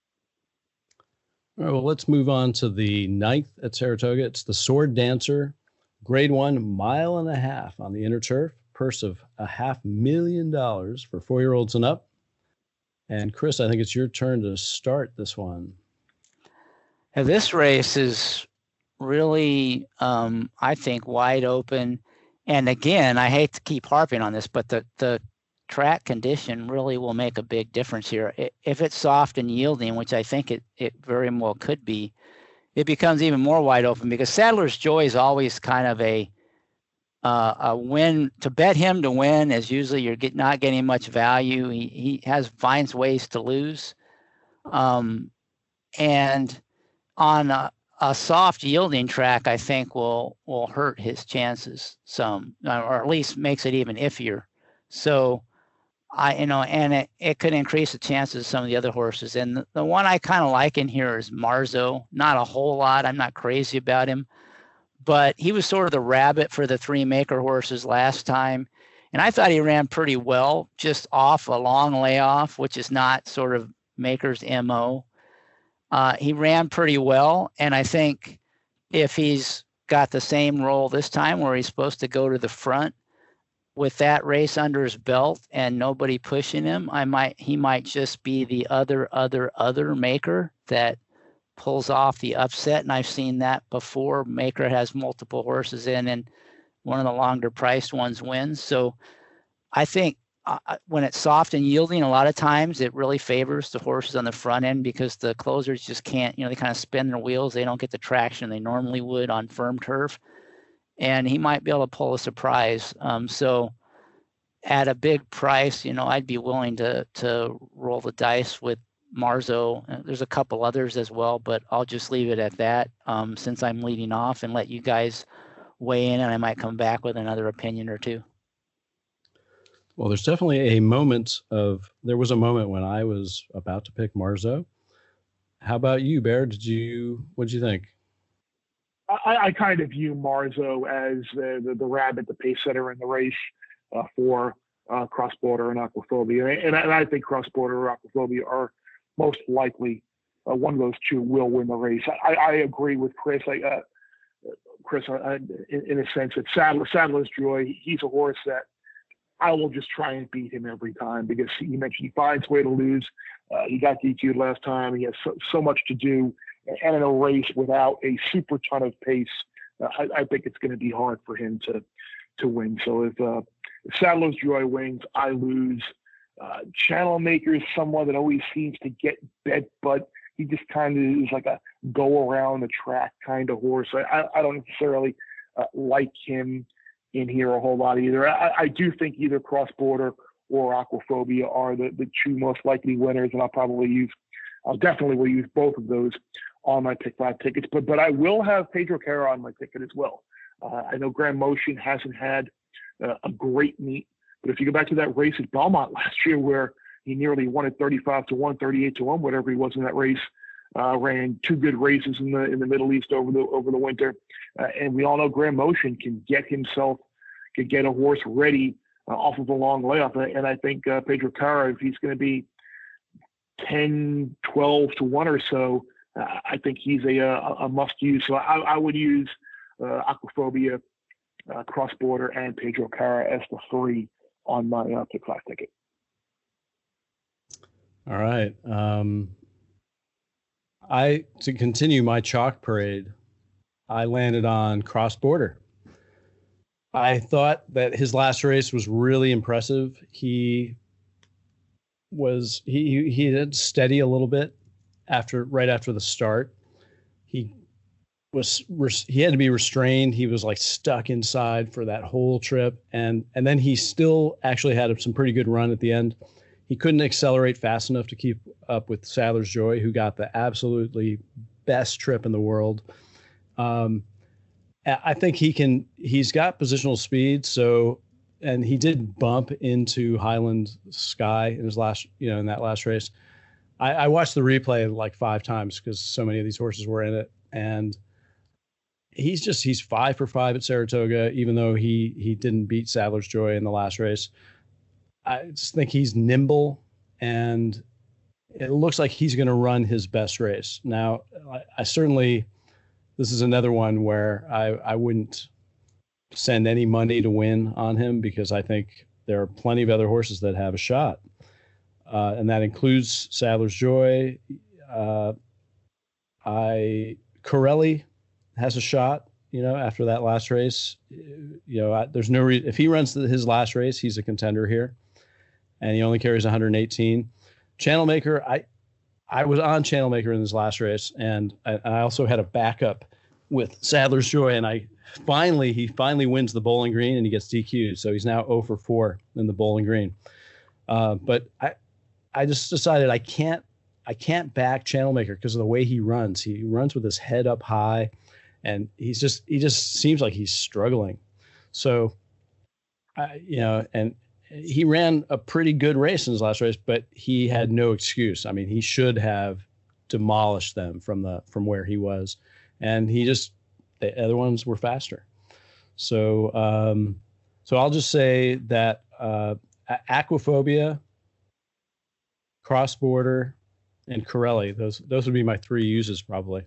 All right, well, let's move on to the ninth at Saratoga. It's the Sword Dancer. Grade one, mile and a half on the inner turf, purse of a half million dollars for four-year-olds and up. And Chris, I think it's your turn to start this one. Now, this race is really, um, I think, wide open. And again, I hate to keep harping on this, but the, the track condition really will make a big difference here. If it's soft and yielding, which I think it, it very well could be, it becomes even more wide open because Sadler's Joy is always kind of a uh, a win. To bet him to win is usually you're get, not getting much value. He he has finds ways to lose, um, and on a, a soft yielding track, I think will will hurt his chances some, or at least makes it even iffier. So I, you know, and it, it could increase the chances of some of the other horses. And the, the one I kind of like in here is Marzo. Not a whole lot. I'm not crazy about him, but he was sort of the rabbit for the three maker horses last time. And I thought he ran pretty well, just off a long layoff, which is not sort of maker's M O. Uh, he ran pretty well. And I think if he's got the same role this time where he's supposed to go to the front, with that race under his belt and nobody pushing him, I might he might just be the other, other, other maker that pulls off the upset. And I've seen that before. Maker has multiple horses in and one of the longer priced ones wins. So I think uh, when it's soft and yielding, a lot of times it really favors the horses on the front end because the closers just can't, you know, they kind of spin their wheels. They don't get the traction they normally would on firm turf. And he might be able to pull a surprise. Um, so at a big price, you know, I'd be willing to to roll the dice with Marzo. There's a couple others as well, but I'll just leave it at that um, since I'm leading off and let you guys weigh in, and I might come back with another opinion or two. Well, there's definitely a moment of, there was a moment when I was about to pick Marzo. How about you, Bear? Did you, what'd you think? I, I kind of view Marzo as the, the, the rabbit, the pace setter in the race uh, for uh, Cross Border and Aquafobia. And I, and I think Cross Border or Aquafobia are most likely uh, one of those two will win the race. I, I agree with Chris. I, uh, Chris, I, in, in a sense that Sadler, Sadler's Joy, he's a horse that I will just try and beat him every time because he mentioned he finds a way to lose. Uh, he got D Q'd last time. He has so, so much to do. And in a race without a super ton of pace, uh, I, I think it's going to be hard for him to to win. So if, uh, if Sadler's Joy wins, I lose. Uh, Channel Maker is someone that always seems to get bet, but he just kind of is like a go around the track kind of horse. I, I, I don't necessarily uh, like him in here a whole lot either. I, I do think either Cross Border or Aquafobia are the, the two most likely winners, and I'll probably use, I'll definitely will use both of those on my pick five tickets. But but I will have Pedro Cara on my ticket as well. Uh, I know Grand Motion hasn't had uh, a great meet, but if you go back to that race at Belmont last year where he nearly won at thirty-five to one, thirty-eight to one, whatever he was in that race, uh, ran two good races in the in the Middle East over the over the winter. Uh, and we all know Grand Motion can get himself, can get a horse ready uh, off of a long layoff. And I think uh, Pedro Cara, if he's going to be ten, twelve to one or so, uh, I think he's a, a, a must use. So I, I would use uh, Aquafobia, uh, Cross Border, and Pedro Cara as the three on my uh, pick five ticket. All right. Um, I, to continue my chalk parade, I landed on Cross Border. I thought that his last race was really impressive. He was he he did steady a little bit after right after the start. He was he had to be restrained. He was like stuck inside for that whole trip, and and then he still actually had some pretty good run at the end. He couldn't accelerate fast enough to keep up with Sadler's Joy, who got the absolutely best trip in the world. Um, I think he can, he's got positional speed. So, and he did bump into Highland Sky in his last, you know, in that last race. I, I watched the replay like five times because so many of these horses were in it. And he's just, he's five for five at Saratoga, even though he, he didn't beat Sadler's Joy in the last race. I just think he's nimble, and it looks like he's going to run his best race. Now, I, I certainly, this is another one where I, I wouldn't send any money to win on him because I think there are plenty of other horses that have a shot. Uh, and that includes Sadler's Joy. Uh, I Corelli has a shot, you know, after that last race. You know, I, there's no reason, if he runs the, his last race, he's a contender here. And he only carries one hundred eighteen. Channel Maker, I I was on Channel Maker in this last race, and I, I also had a backup with Sadler's Joy, and I finally, he finally wins the Bowling Green, and he gets D Q'd, so he's now oh for four in the Bowling Green. Uh, but I I just decided I can't I can't back Channel Maker because of the way he runs. He runs with his head up high, and he's just he just seems like he's struggling. So, I, you know, and he ran a pretty good race in his last race, but he had no excuse. I mean, he should have demolished them from the from where he was, and he just the other ones were faster. So, um, so I'll just say that uh, Aquafobia, Cross Border, and Corelli. Those those would be my three uses probably.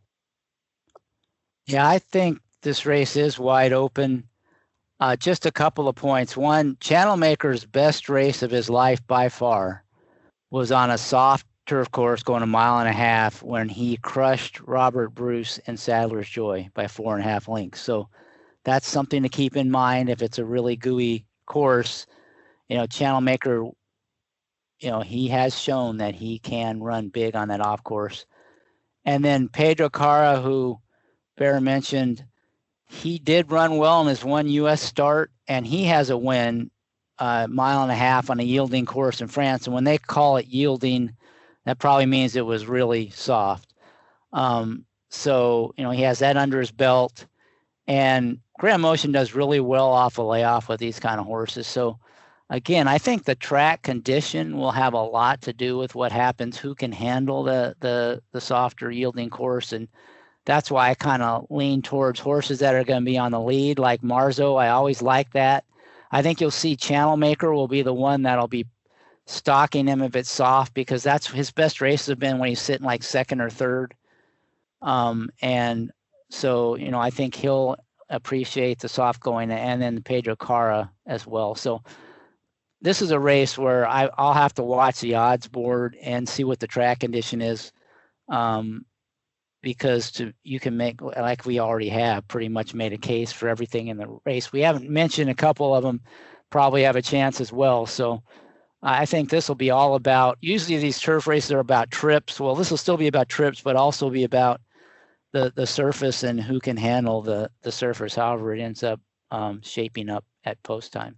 Yeah, I think this race is wide open. Uh, just a couple of points. One, Channel Maker's best race of his life by far was on a soft turf course going a mile and a half when he crushed Robert Bruce and Sadler's Joy by four and a half lengths. So that's something to keep in mind if it's a really gooey course. You know, Channel Maker, you know, he has shown that he can run big on that off course. And then Pedro Cara, who Bear mentioned, he did run well in his one U S start, and he has a win, a uh, mile and a half on a yielding course in France. And when they call it yielding, that probably means it was really soft. Um, so, you know, he has that under his belt. And Grand Motion does really well off a layoff with these kind of horses. So again, I think the track condition will have a lot to do with what happens, who can handle the the the softer yielding course. And that's why I kind of lean towards horses that are going to be on the lead, like Marzo. I always like that. I think you'll see Channel Maker will be the one that'll be stalking him if it's soft, because that's his best races have been when he's sitting like second or third. Um, and so, you know, I think he'll appreciate the soft going, and then Pedro Cara as well. So this is a race where I, I'll have to watch the odds board and see what the track condition is. Um, because to you can make, like we already have, pretty much made a case for everything in the race. We haven't mentioned a couple of them probably have a chance as well. So I think this will be all about, usually these turf races are about trips. Well, this will still be about trips, but also be about the, the surface and who can handle the, the surface, however it ends up um, shaping up at post time.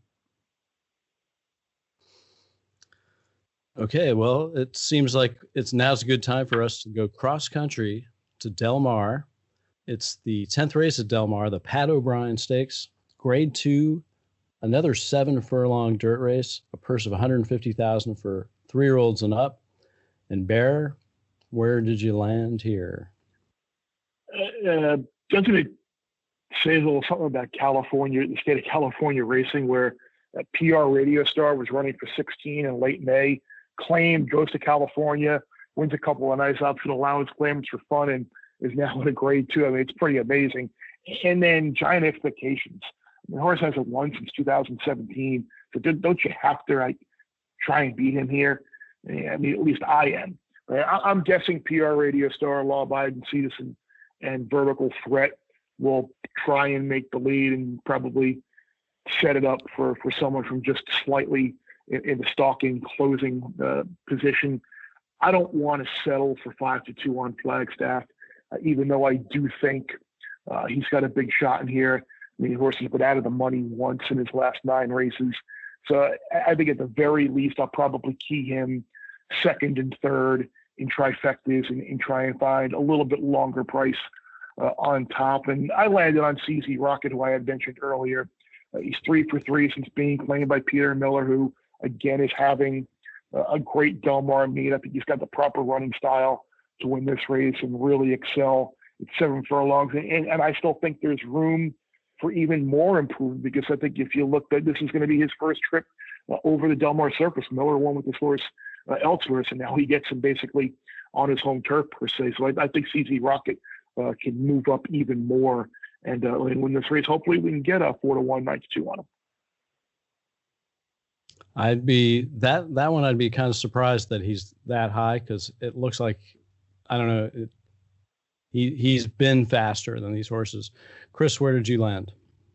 Okay, well, it seems like it's now's a good time for us to go cross country to Del Mar. It's the tenth race at Del Mar, the Pat O'Brien Stakes, grade two, another seven furlong dirt race, a purse of one hundred fifty thousand dollars for three-year-olds and up. And Bear, where did you land here? Uh, just going to say a little something about California, the state of California racing, where a P R Radio Star was running for sixteen in late May, claimed, goes to California, wins a couple of nice option allowance claimants for fun, and is now in a grade two. I mean, it's pretty amazing. And then Giant Expectations. The horse hasn't won since two thousand seventeen. So don't you have to like, try and beat him here? I mean, at least I am. I'm guessing P R Radio Star, Law Abiding Citizen, and Vertical Threat will try and make the lead and probably set it up for, for someone from just slightly in, in the stalking closing uh, position. I don't want to settle for five to two on Flagstaff, uh, even though I do think uh, he's got a big shot in here. I mean, the horse has been out of the money once in his last nine races. So I, I think at the very least, I'll probably key him second and third in trifectas and, and try and find a little bit longer price uh, on top. And I landed on C Z Rocket, who I had mentioned earlier. Uh, he's three for three since being claimed by Peter Miller, who again is having uh, a great Del Mar meet. I think he's got the proper running style to win this race and really excel. It's seven furlongs. And, and I still think there's room for even more improvement, because I think if you look, that this is going to be his first trip uh, over the Del Mar surface. Miller won with this horse uh, elsewhere, so now he gets him basically on his home turf per se. So I, I think C Z Rocket uh, can move up even more and, uh, and win this race. Hopefully we can get a four to one, nine to two on him. I'd be that that one. I'd be kind of surprised that he's that high, because it looks like, I don't know, it, he he's been faster than these horses. Chris, where did you land?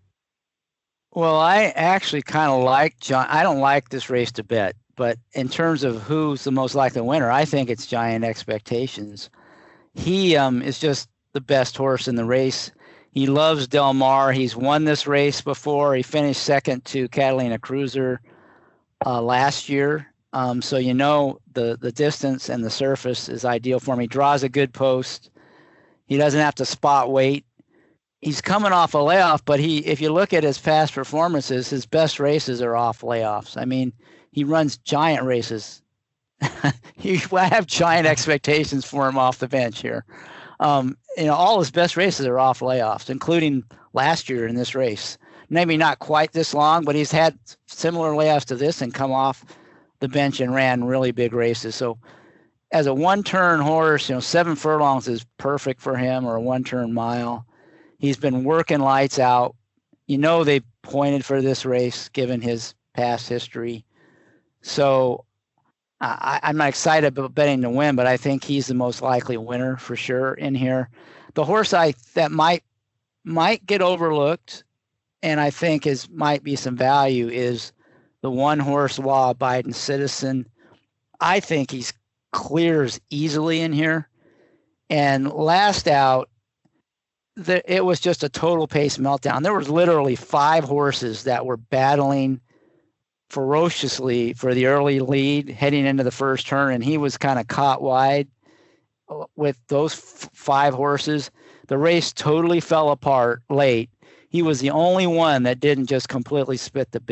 Well, I actually kind of like John. I don't like this race to bet, but in terms of who's the most likely winner, I think it's Giant Expectations. He um, is just the best horse in the race. He loves Del Mar. He's won this race before. He finished second to Catalina Cruiser uh, last year. Um, so, you know, the, the distance and the surface is ideal for him. He draws a good post. He doesn't have to spot weight. He's coming off a layoff, but he, if you look at his past performances, his best races are off layoffs. I mean, he runs giant races. he, I have giant expectations for him off the bench here. Um, you know, all his best races are off layoffs, including last year in this race. Maybe not quite this long, but he's had similar layoffs to this and come off the bench and ran really big races. So as a one-turn horse, you know, seven furlongs is perfect for him, or a one-turn mile. He's been working lights out. You know, they pointed for this race given his past history. So I, I'm not excited about betting to win, but I think he's the most likely winner for sure in here. The horse I that might might get overlooked, and I think is might be some value, is the one horse Law Abiding Citizen. I think he's clears easily in here. And last out, the, it was just a total pace meltdown. There was literally five horses that were battling ferociously for the early lead heading into the first turn, and he was kind of caught wide with those f- five horses. The race totally fell apart late. He was the only one that didn't just completely spit the bit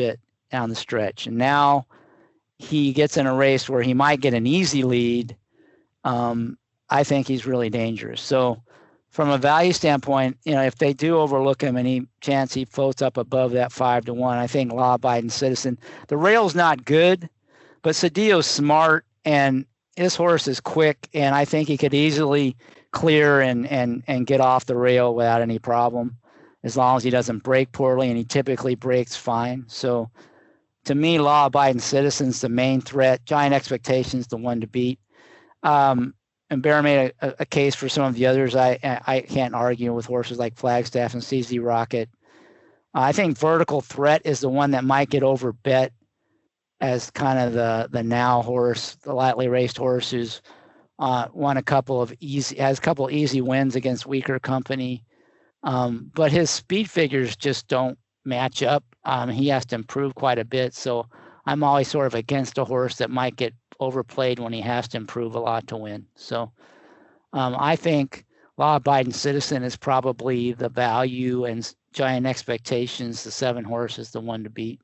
down the stretch. And now he gets in a race where he might get an easy lead. Um, I think he's really dangerous. So from a value standpoint, you know, if they do overlook him, any chance he floats up above that five to one, I think Law Abiding Citizen. The rail's not good, but Cedillo's smart and his horse is quick, and I think he could easily clear and and and get off the rail without any problem, as long as he doesn't break poorly, and he typically breaks fine. So to me, Law Abiding Citizen's the main threat. Giant Expectations, the one to beat. Um, and Bear made a, a case for some of the others. I I can't argue with horses like Flagstaff and C Z Rocket. Uh, I think Vertical Threat is the one that might get over bet as kind of the the now horse, the lightly raced horse who's uh, won a couple of easy, has a couple easy wins against weaker company. Um, but his speed figures just don't match up. Um, he has to improve quite a bit. So I'm always sort of against a horse that might get overplayed when he has to improve a lot to win. So um, I think Law Abiding Citizen is probably the value, and Giant Expectations, the seven horse, is the one to beat.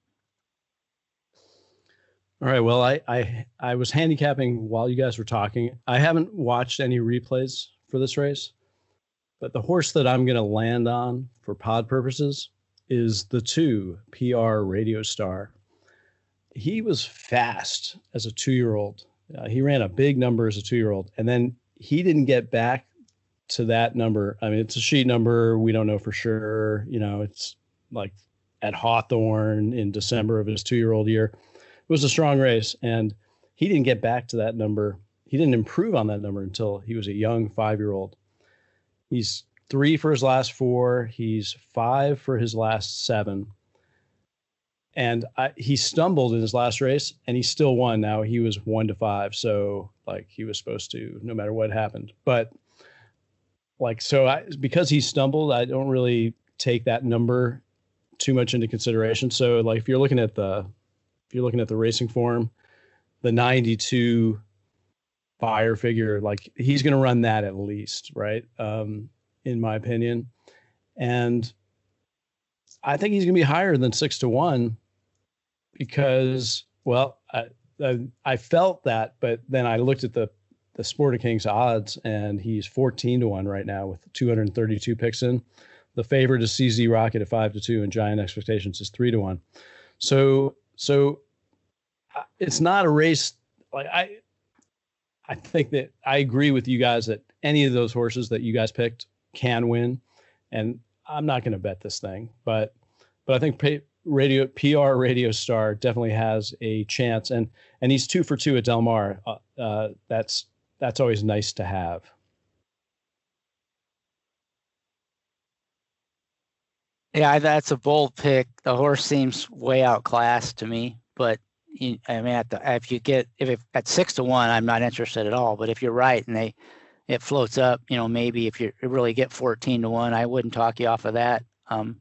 All right. Well, I, I I was handicapping while you guys were talking. I haven't watched any replays for this race, but the horse that I'm going to land on for pod purposes is the two P R Radio Star. He was fast as a two-year-old. Uh, he ran a big number as a two-year-old, and then he didn't get back to that number. I mean, it's a sheet number. We don't know for sure. You know, it's like at Hawthorne in December of his two-year-old year. It was a strong race, and he didn't get back to that number. He didn't improve on that number until he was a young five-year-old. He's three for his last four. He's five for his last seven. And I, he stumbled in his last race, and he still won. Now he was one to five, so like he was supposed to, no matter what happened. But like, so I, because he stumbled, I don't really take that number too much into consideration. So like, if you're looking at the, if you're looking at the racing form, the ninety-two buyer figure, like he's going to run that at least, right? Um, in my opinion, and I think he's going to be higher than six to one. Because, well, I, I I felt that, but then I looked at the the Sport of Kings odds, and he's fourteen to one right now with two hundred thirty-two picks in. The favorite is C Z Rocket at five to two, and Giant Expectations is three to one. So so it's not a race. Like I I think that I agree with you guys that any of those horses that you guys picked can win, and I'm not going to bet this thing, but but I think pay, Radio P R Radio Star definitely has a chance, and and he's two for two at Del Mar. Uh, uh, that's that's always nice to have. Yeah, that's a bold pick. The horse seems way outclassed to me, but you, I mean, at the, if you get if it, at six to one, I'm not interested at all. But if you're right and they it floats up, you know, maybe if you really get fourteen to one, I wouldn't talk you off of that. Um,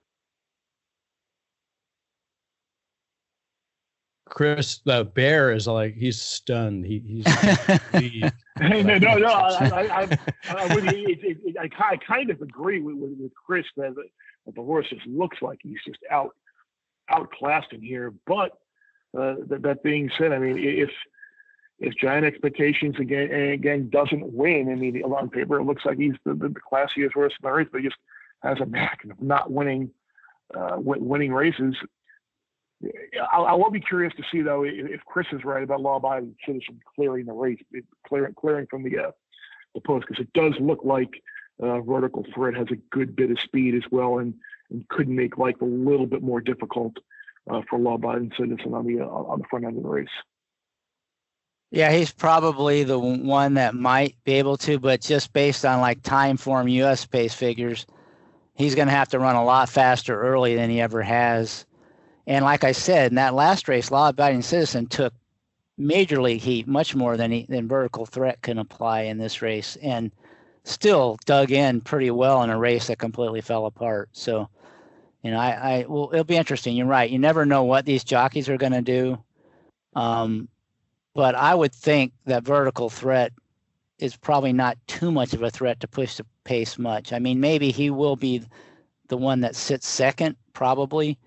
Chris, the Bear is like, he's stunned. He, he's he, no, no, no. I, I, I, I, would, it, it, it, I, I kind of agree with, with, with Chris that, that the horse just looks like he's just out outclassed in here. But uh, that, that being said, I mean, if if Giant Expectations again again doesn't win, I mean, on paper it looks like he's the, the, the classiest horse in the race, but he just has a knack of not winning uh, winning races. I, I will be curious to see, though, if Chris is right about Law Abiding Citizen clearing the race, clearing clearing from the uh, the post, because it does look like uh, Vertical Threat has a good bit of speed as well, and, and could make life a little bit more difficult uh, for Law Abiding Citizen on the uh, on the front end of the race. Yeah, he's probably the one that might be able to, but just based on like time form U S pace figures, he's going to have to run a lot faster early than he ever has. And like I said, in that last race, Law Abiding Citizen took major league heat, much more than he, than Vertical Threat can apply in this race, and still dug in pretty well in a race that completely fell apart. So, you know, I, I well, it'll be interesting. You're right. You never know what these jockeys are going to do. Um, but I would think that Vertical Threat is probably not too much of a threat to push the pace much. I mean, maybe he will be the one that sits second, probably.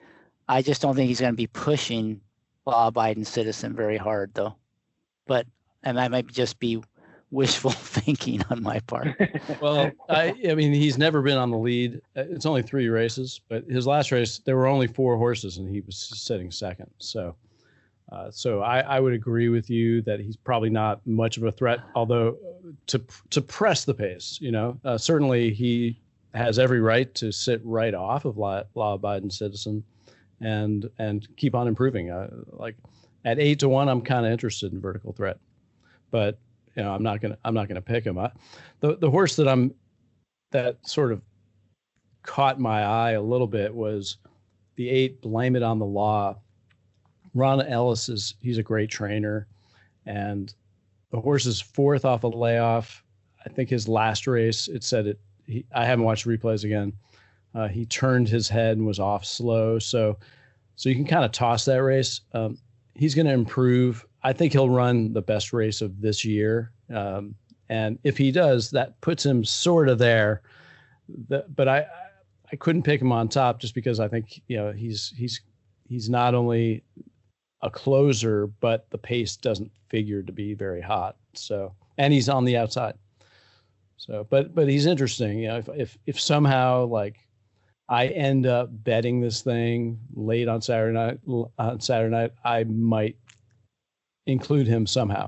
I just don't think he's going to be pushing Law-Abiding Citizen very hard, though. But and that might just be wishful thinking on my part. Well, I, I mean, he's never been on the lead. It's only three races, but his last race, there were only four horses, and he was sitting second. So, uh, so I, I would agree with you that he's probably not much of a threat. Although to to press the pace, you know, uh, certainly he has every right to sit right off of law, law-abiding citizen, and and keep on improving. Uh, like at eight to one, I'm kind of interested in Vertical Threat, but you know, I'm not gonna I'm not gonna pick him. I, the the horse that I'm that sort of caught my eye a little bit was the eight Blame It on the Law. Ron Ellis is he's a great trainer, and the horse is fourth off a layoff. I think his last race, it said it. He, I haven't watched replays again. Uh, he turned his head and was off slow, so so you can kind of toss that race. Um, he's going to improve. I think he'll run the best race of this year, um, and if he does, that puts him sort of there. The, but I I couldn't pick him on top just because I think you know he's he's he's not only a closer, but the pace doesn't figure to be very hot. So and he's on the outside. So, but but he's interesting. You know, if if if somehow like I end up betting this thing late on Saturday night on Saturday night, I might include him somehow.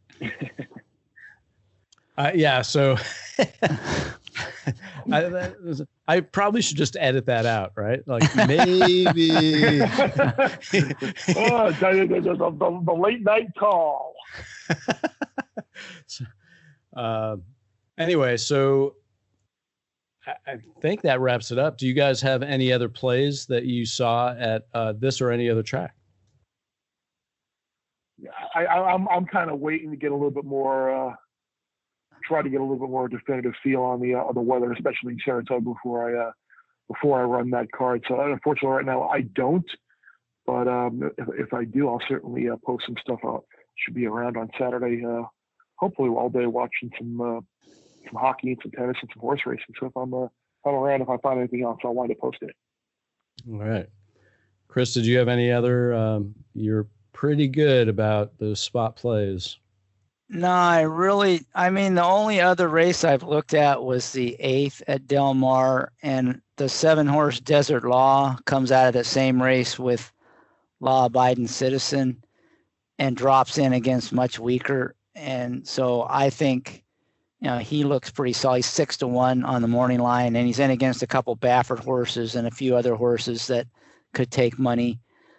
uh, yeah. So I, that was, I probably should just edit that out, right? Like maybe oh, the, the, the, the late night call. so, uh, Anyway, so I think that wraps it up. Do you guys have any other plays that you saw at uh, this or any other track? I, I, I'm I'm kind of waiting to get a little bit more, uh, try to get a little bit more definitive feel on the uh, on the weather, especially in Saratoga before I uh, before I run that card. So unfortunately, right now I don't. But um, if, if I do, I'll certainly uh, post some stuff out. Should be around on Saturday. Uh, hopefully, all day watching some. Uh, some hockey and some tennis and some horse racing. So if I'm, uh, if I'm around, if I find anything else, I'll wind up posting it. All right. Chris, did you have any other, um, you're pretty good about those spot plays. No, I really, I mean, the only other race I've looked at was the eighth at Del Mar, and the seven horse Desert Law comes out of the same race with Law Abiding Citizen and drops in against much weaker. And so I think, you know, he looks pretty solid. He's six to one on the morning line, and he's in against a couple Baffert horses and a few other horses that could take money.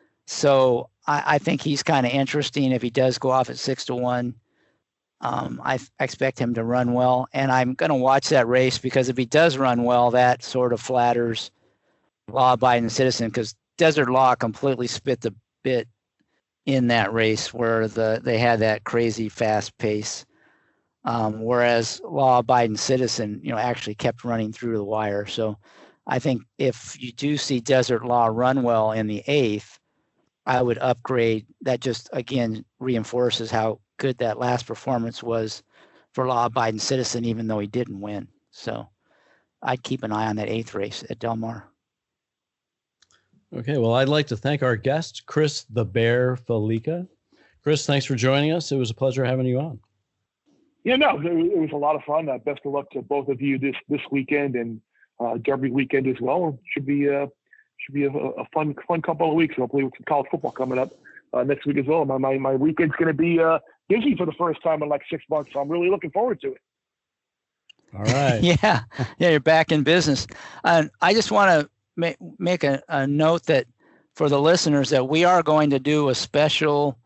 So I, I think he's kind of interesting if he does go off at six to one. Um, I, I expect him to run well, and I'm going to watch that race because if he does run well, that sort of flatters Law Abiding Citizen because Desert Law completely spit the bit in that race where the they had that crazy fast pace. Um, whereas Law Abiding Citizen, you know, actually kept running through the wire. So I think if you do see Desert Law run well in the eighth, I would upgrade. That just, again, reinforces how good that last performance was for Law Abiding Citizen, even though he didn't win. So I'd keep an eye on that eighth race at Del Mar. Okay, well, I'd like to thank our guest, Chris the Bear Fallica. Chris, thanks for joining us. It was a pleasure having you on. Yeah, no, it, it was a lot of fun. Uh, best of luck to both of you this this weekend and uh, Derby weekend as well. Should be uh, should be a, a fun fun couple of weeks. Hopefully with some college football coming up uh, next week as well. My my, my weekend's going to be uh, busy for the first time in like six months, so I'm really looking forward to it. All right. yeah, yeah, you're back in business. And I just want to make make a, a note that for the listeners that we are going to do a special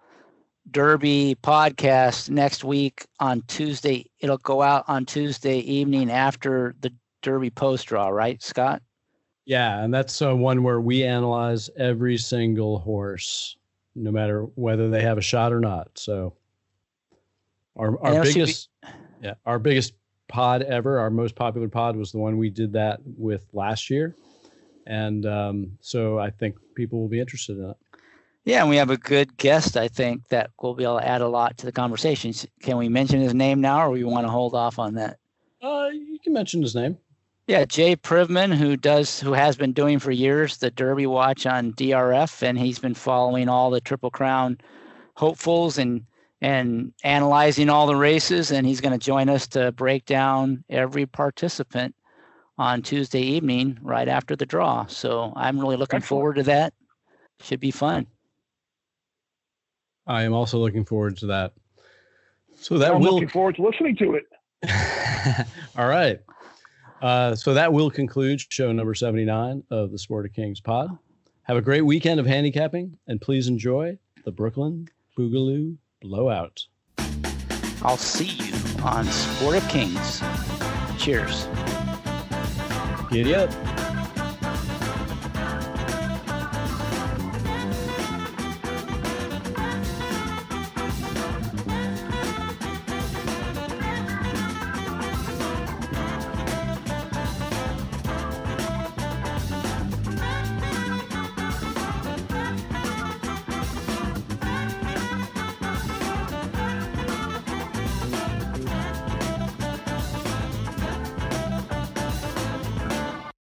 Derby podcast next week on Tuesday. It'll go out on Tuesday evening after the Derby post draw, right, Scott? Yeah, and that's uh, one where we analyze every single horse, no matter whether they have a shot or not. So our our biggest, be- yeah, our biggest pod ever, our most popular pod was the one we did that with last year, and um, so I think people will be interested in it. Yeah, and we have a good guest, I think, that will be able to add a lot to the conversations. Can we mention his name now, or we want to hold off on that? Uh, you can mention his name. Yeah, Jay Privman, who does, who has been doing for years the Derby Watch on D R F, and he's been following all the Triple Crown hopefuls and and analyzing all the races, and he's going to join us to break down every participant on Tuesday evening right after the draw. So I'm really looking Excellent. forward to that. Should be fun. I am also looking forward to that. So that I'm will looking forward to listening to it. All right. Uh, so that will conclude show number seventy-nine of the Sport of Kings pod. Have a great weekend of handicapping, and please enjoy the Brooklyn Boogaloo Blowout. I'll see you on Sport of Kings. Cheers. Giddy up.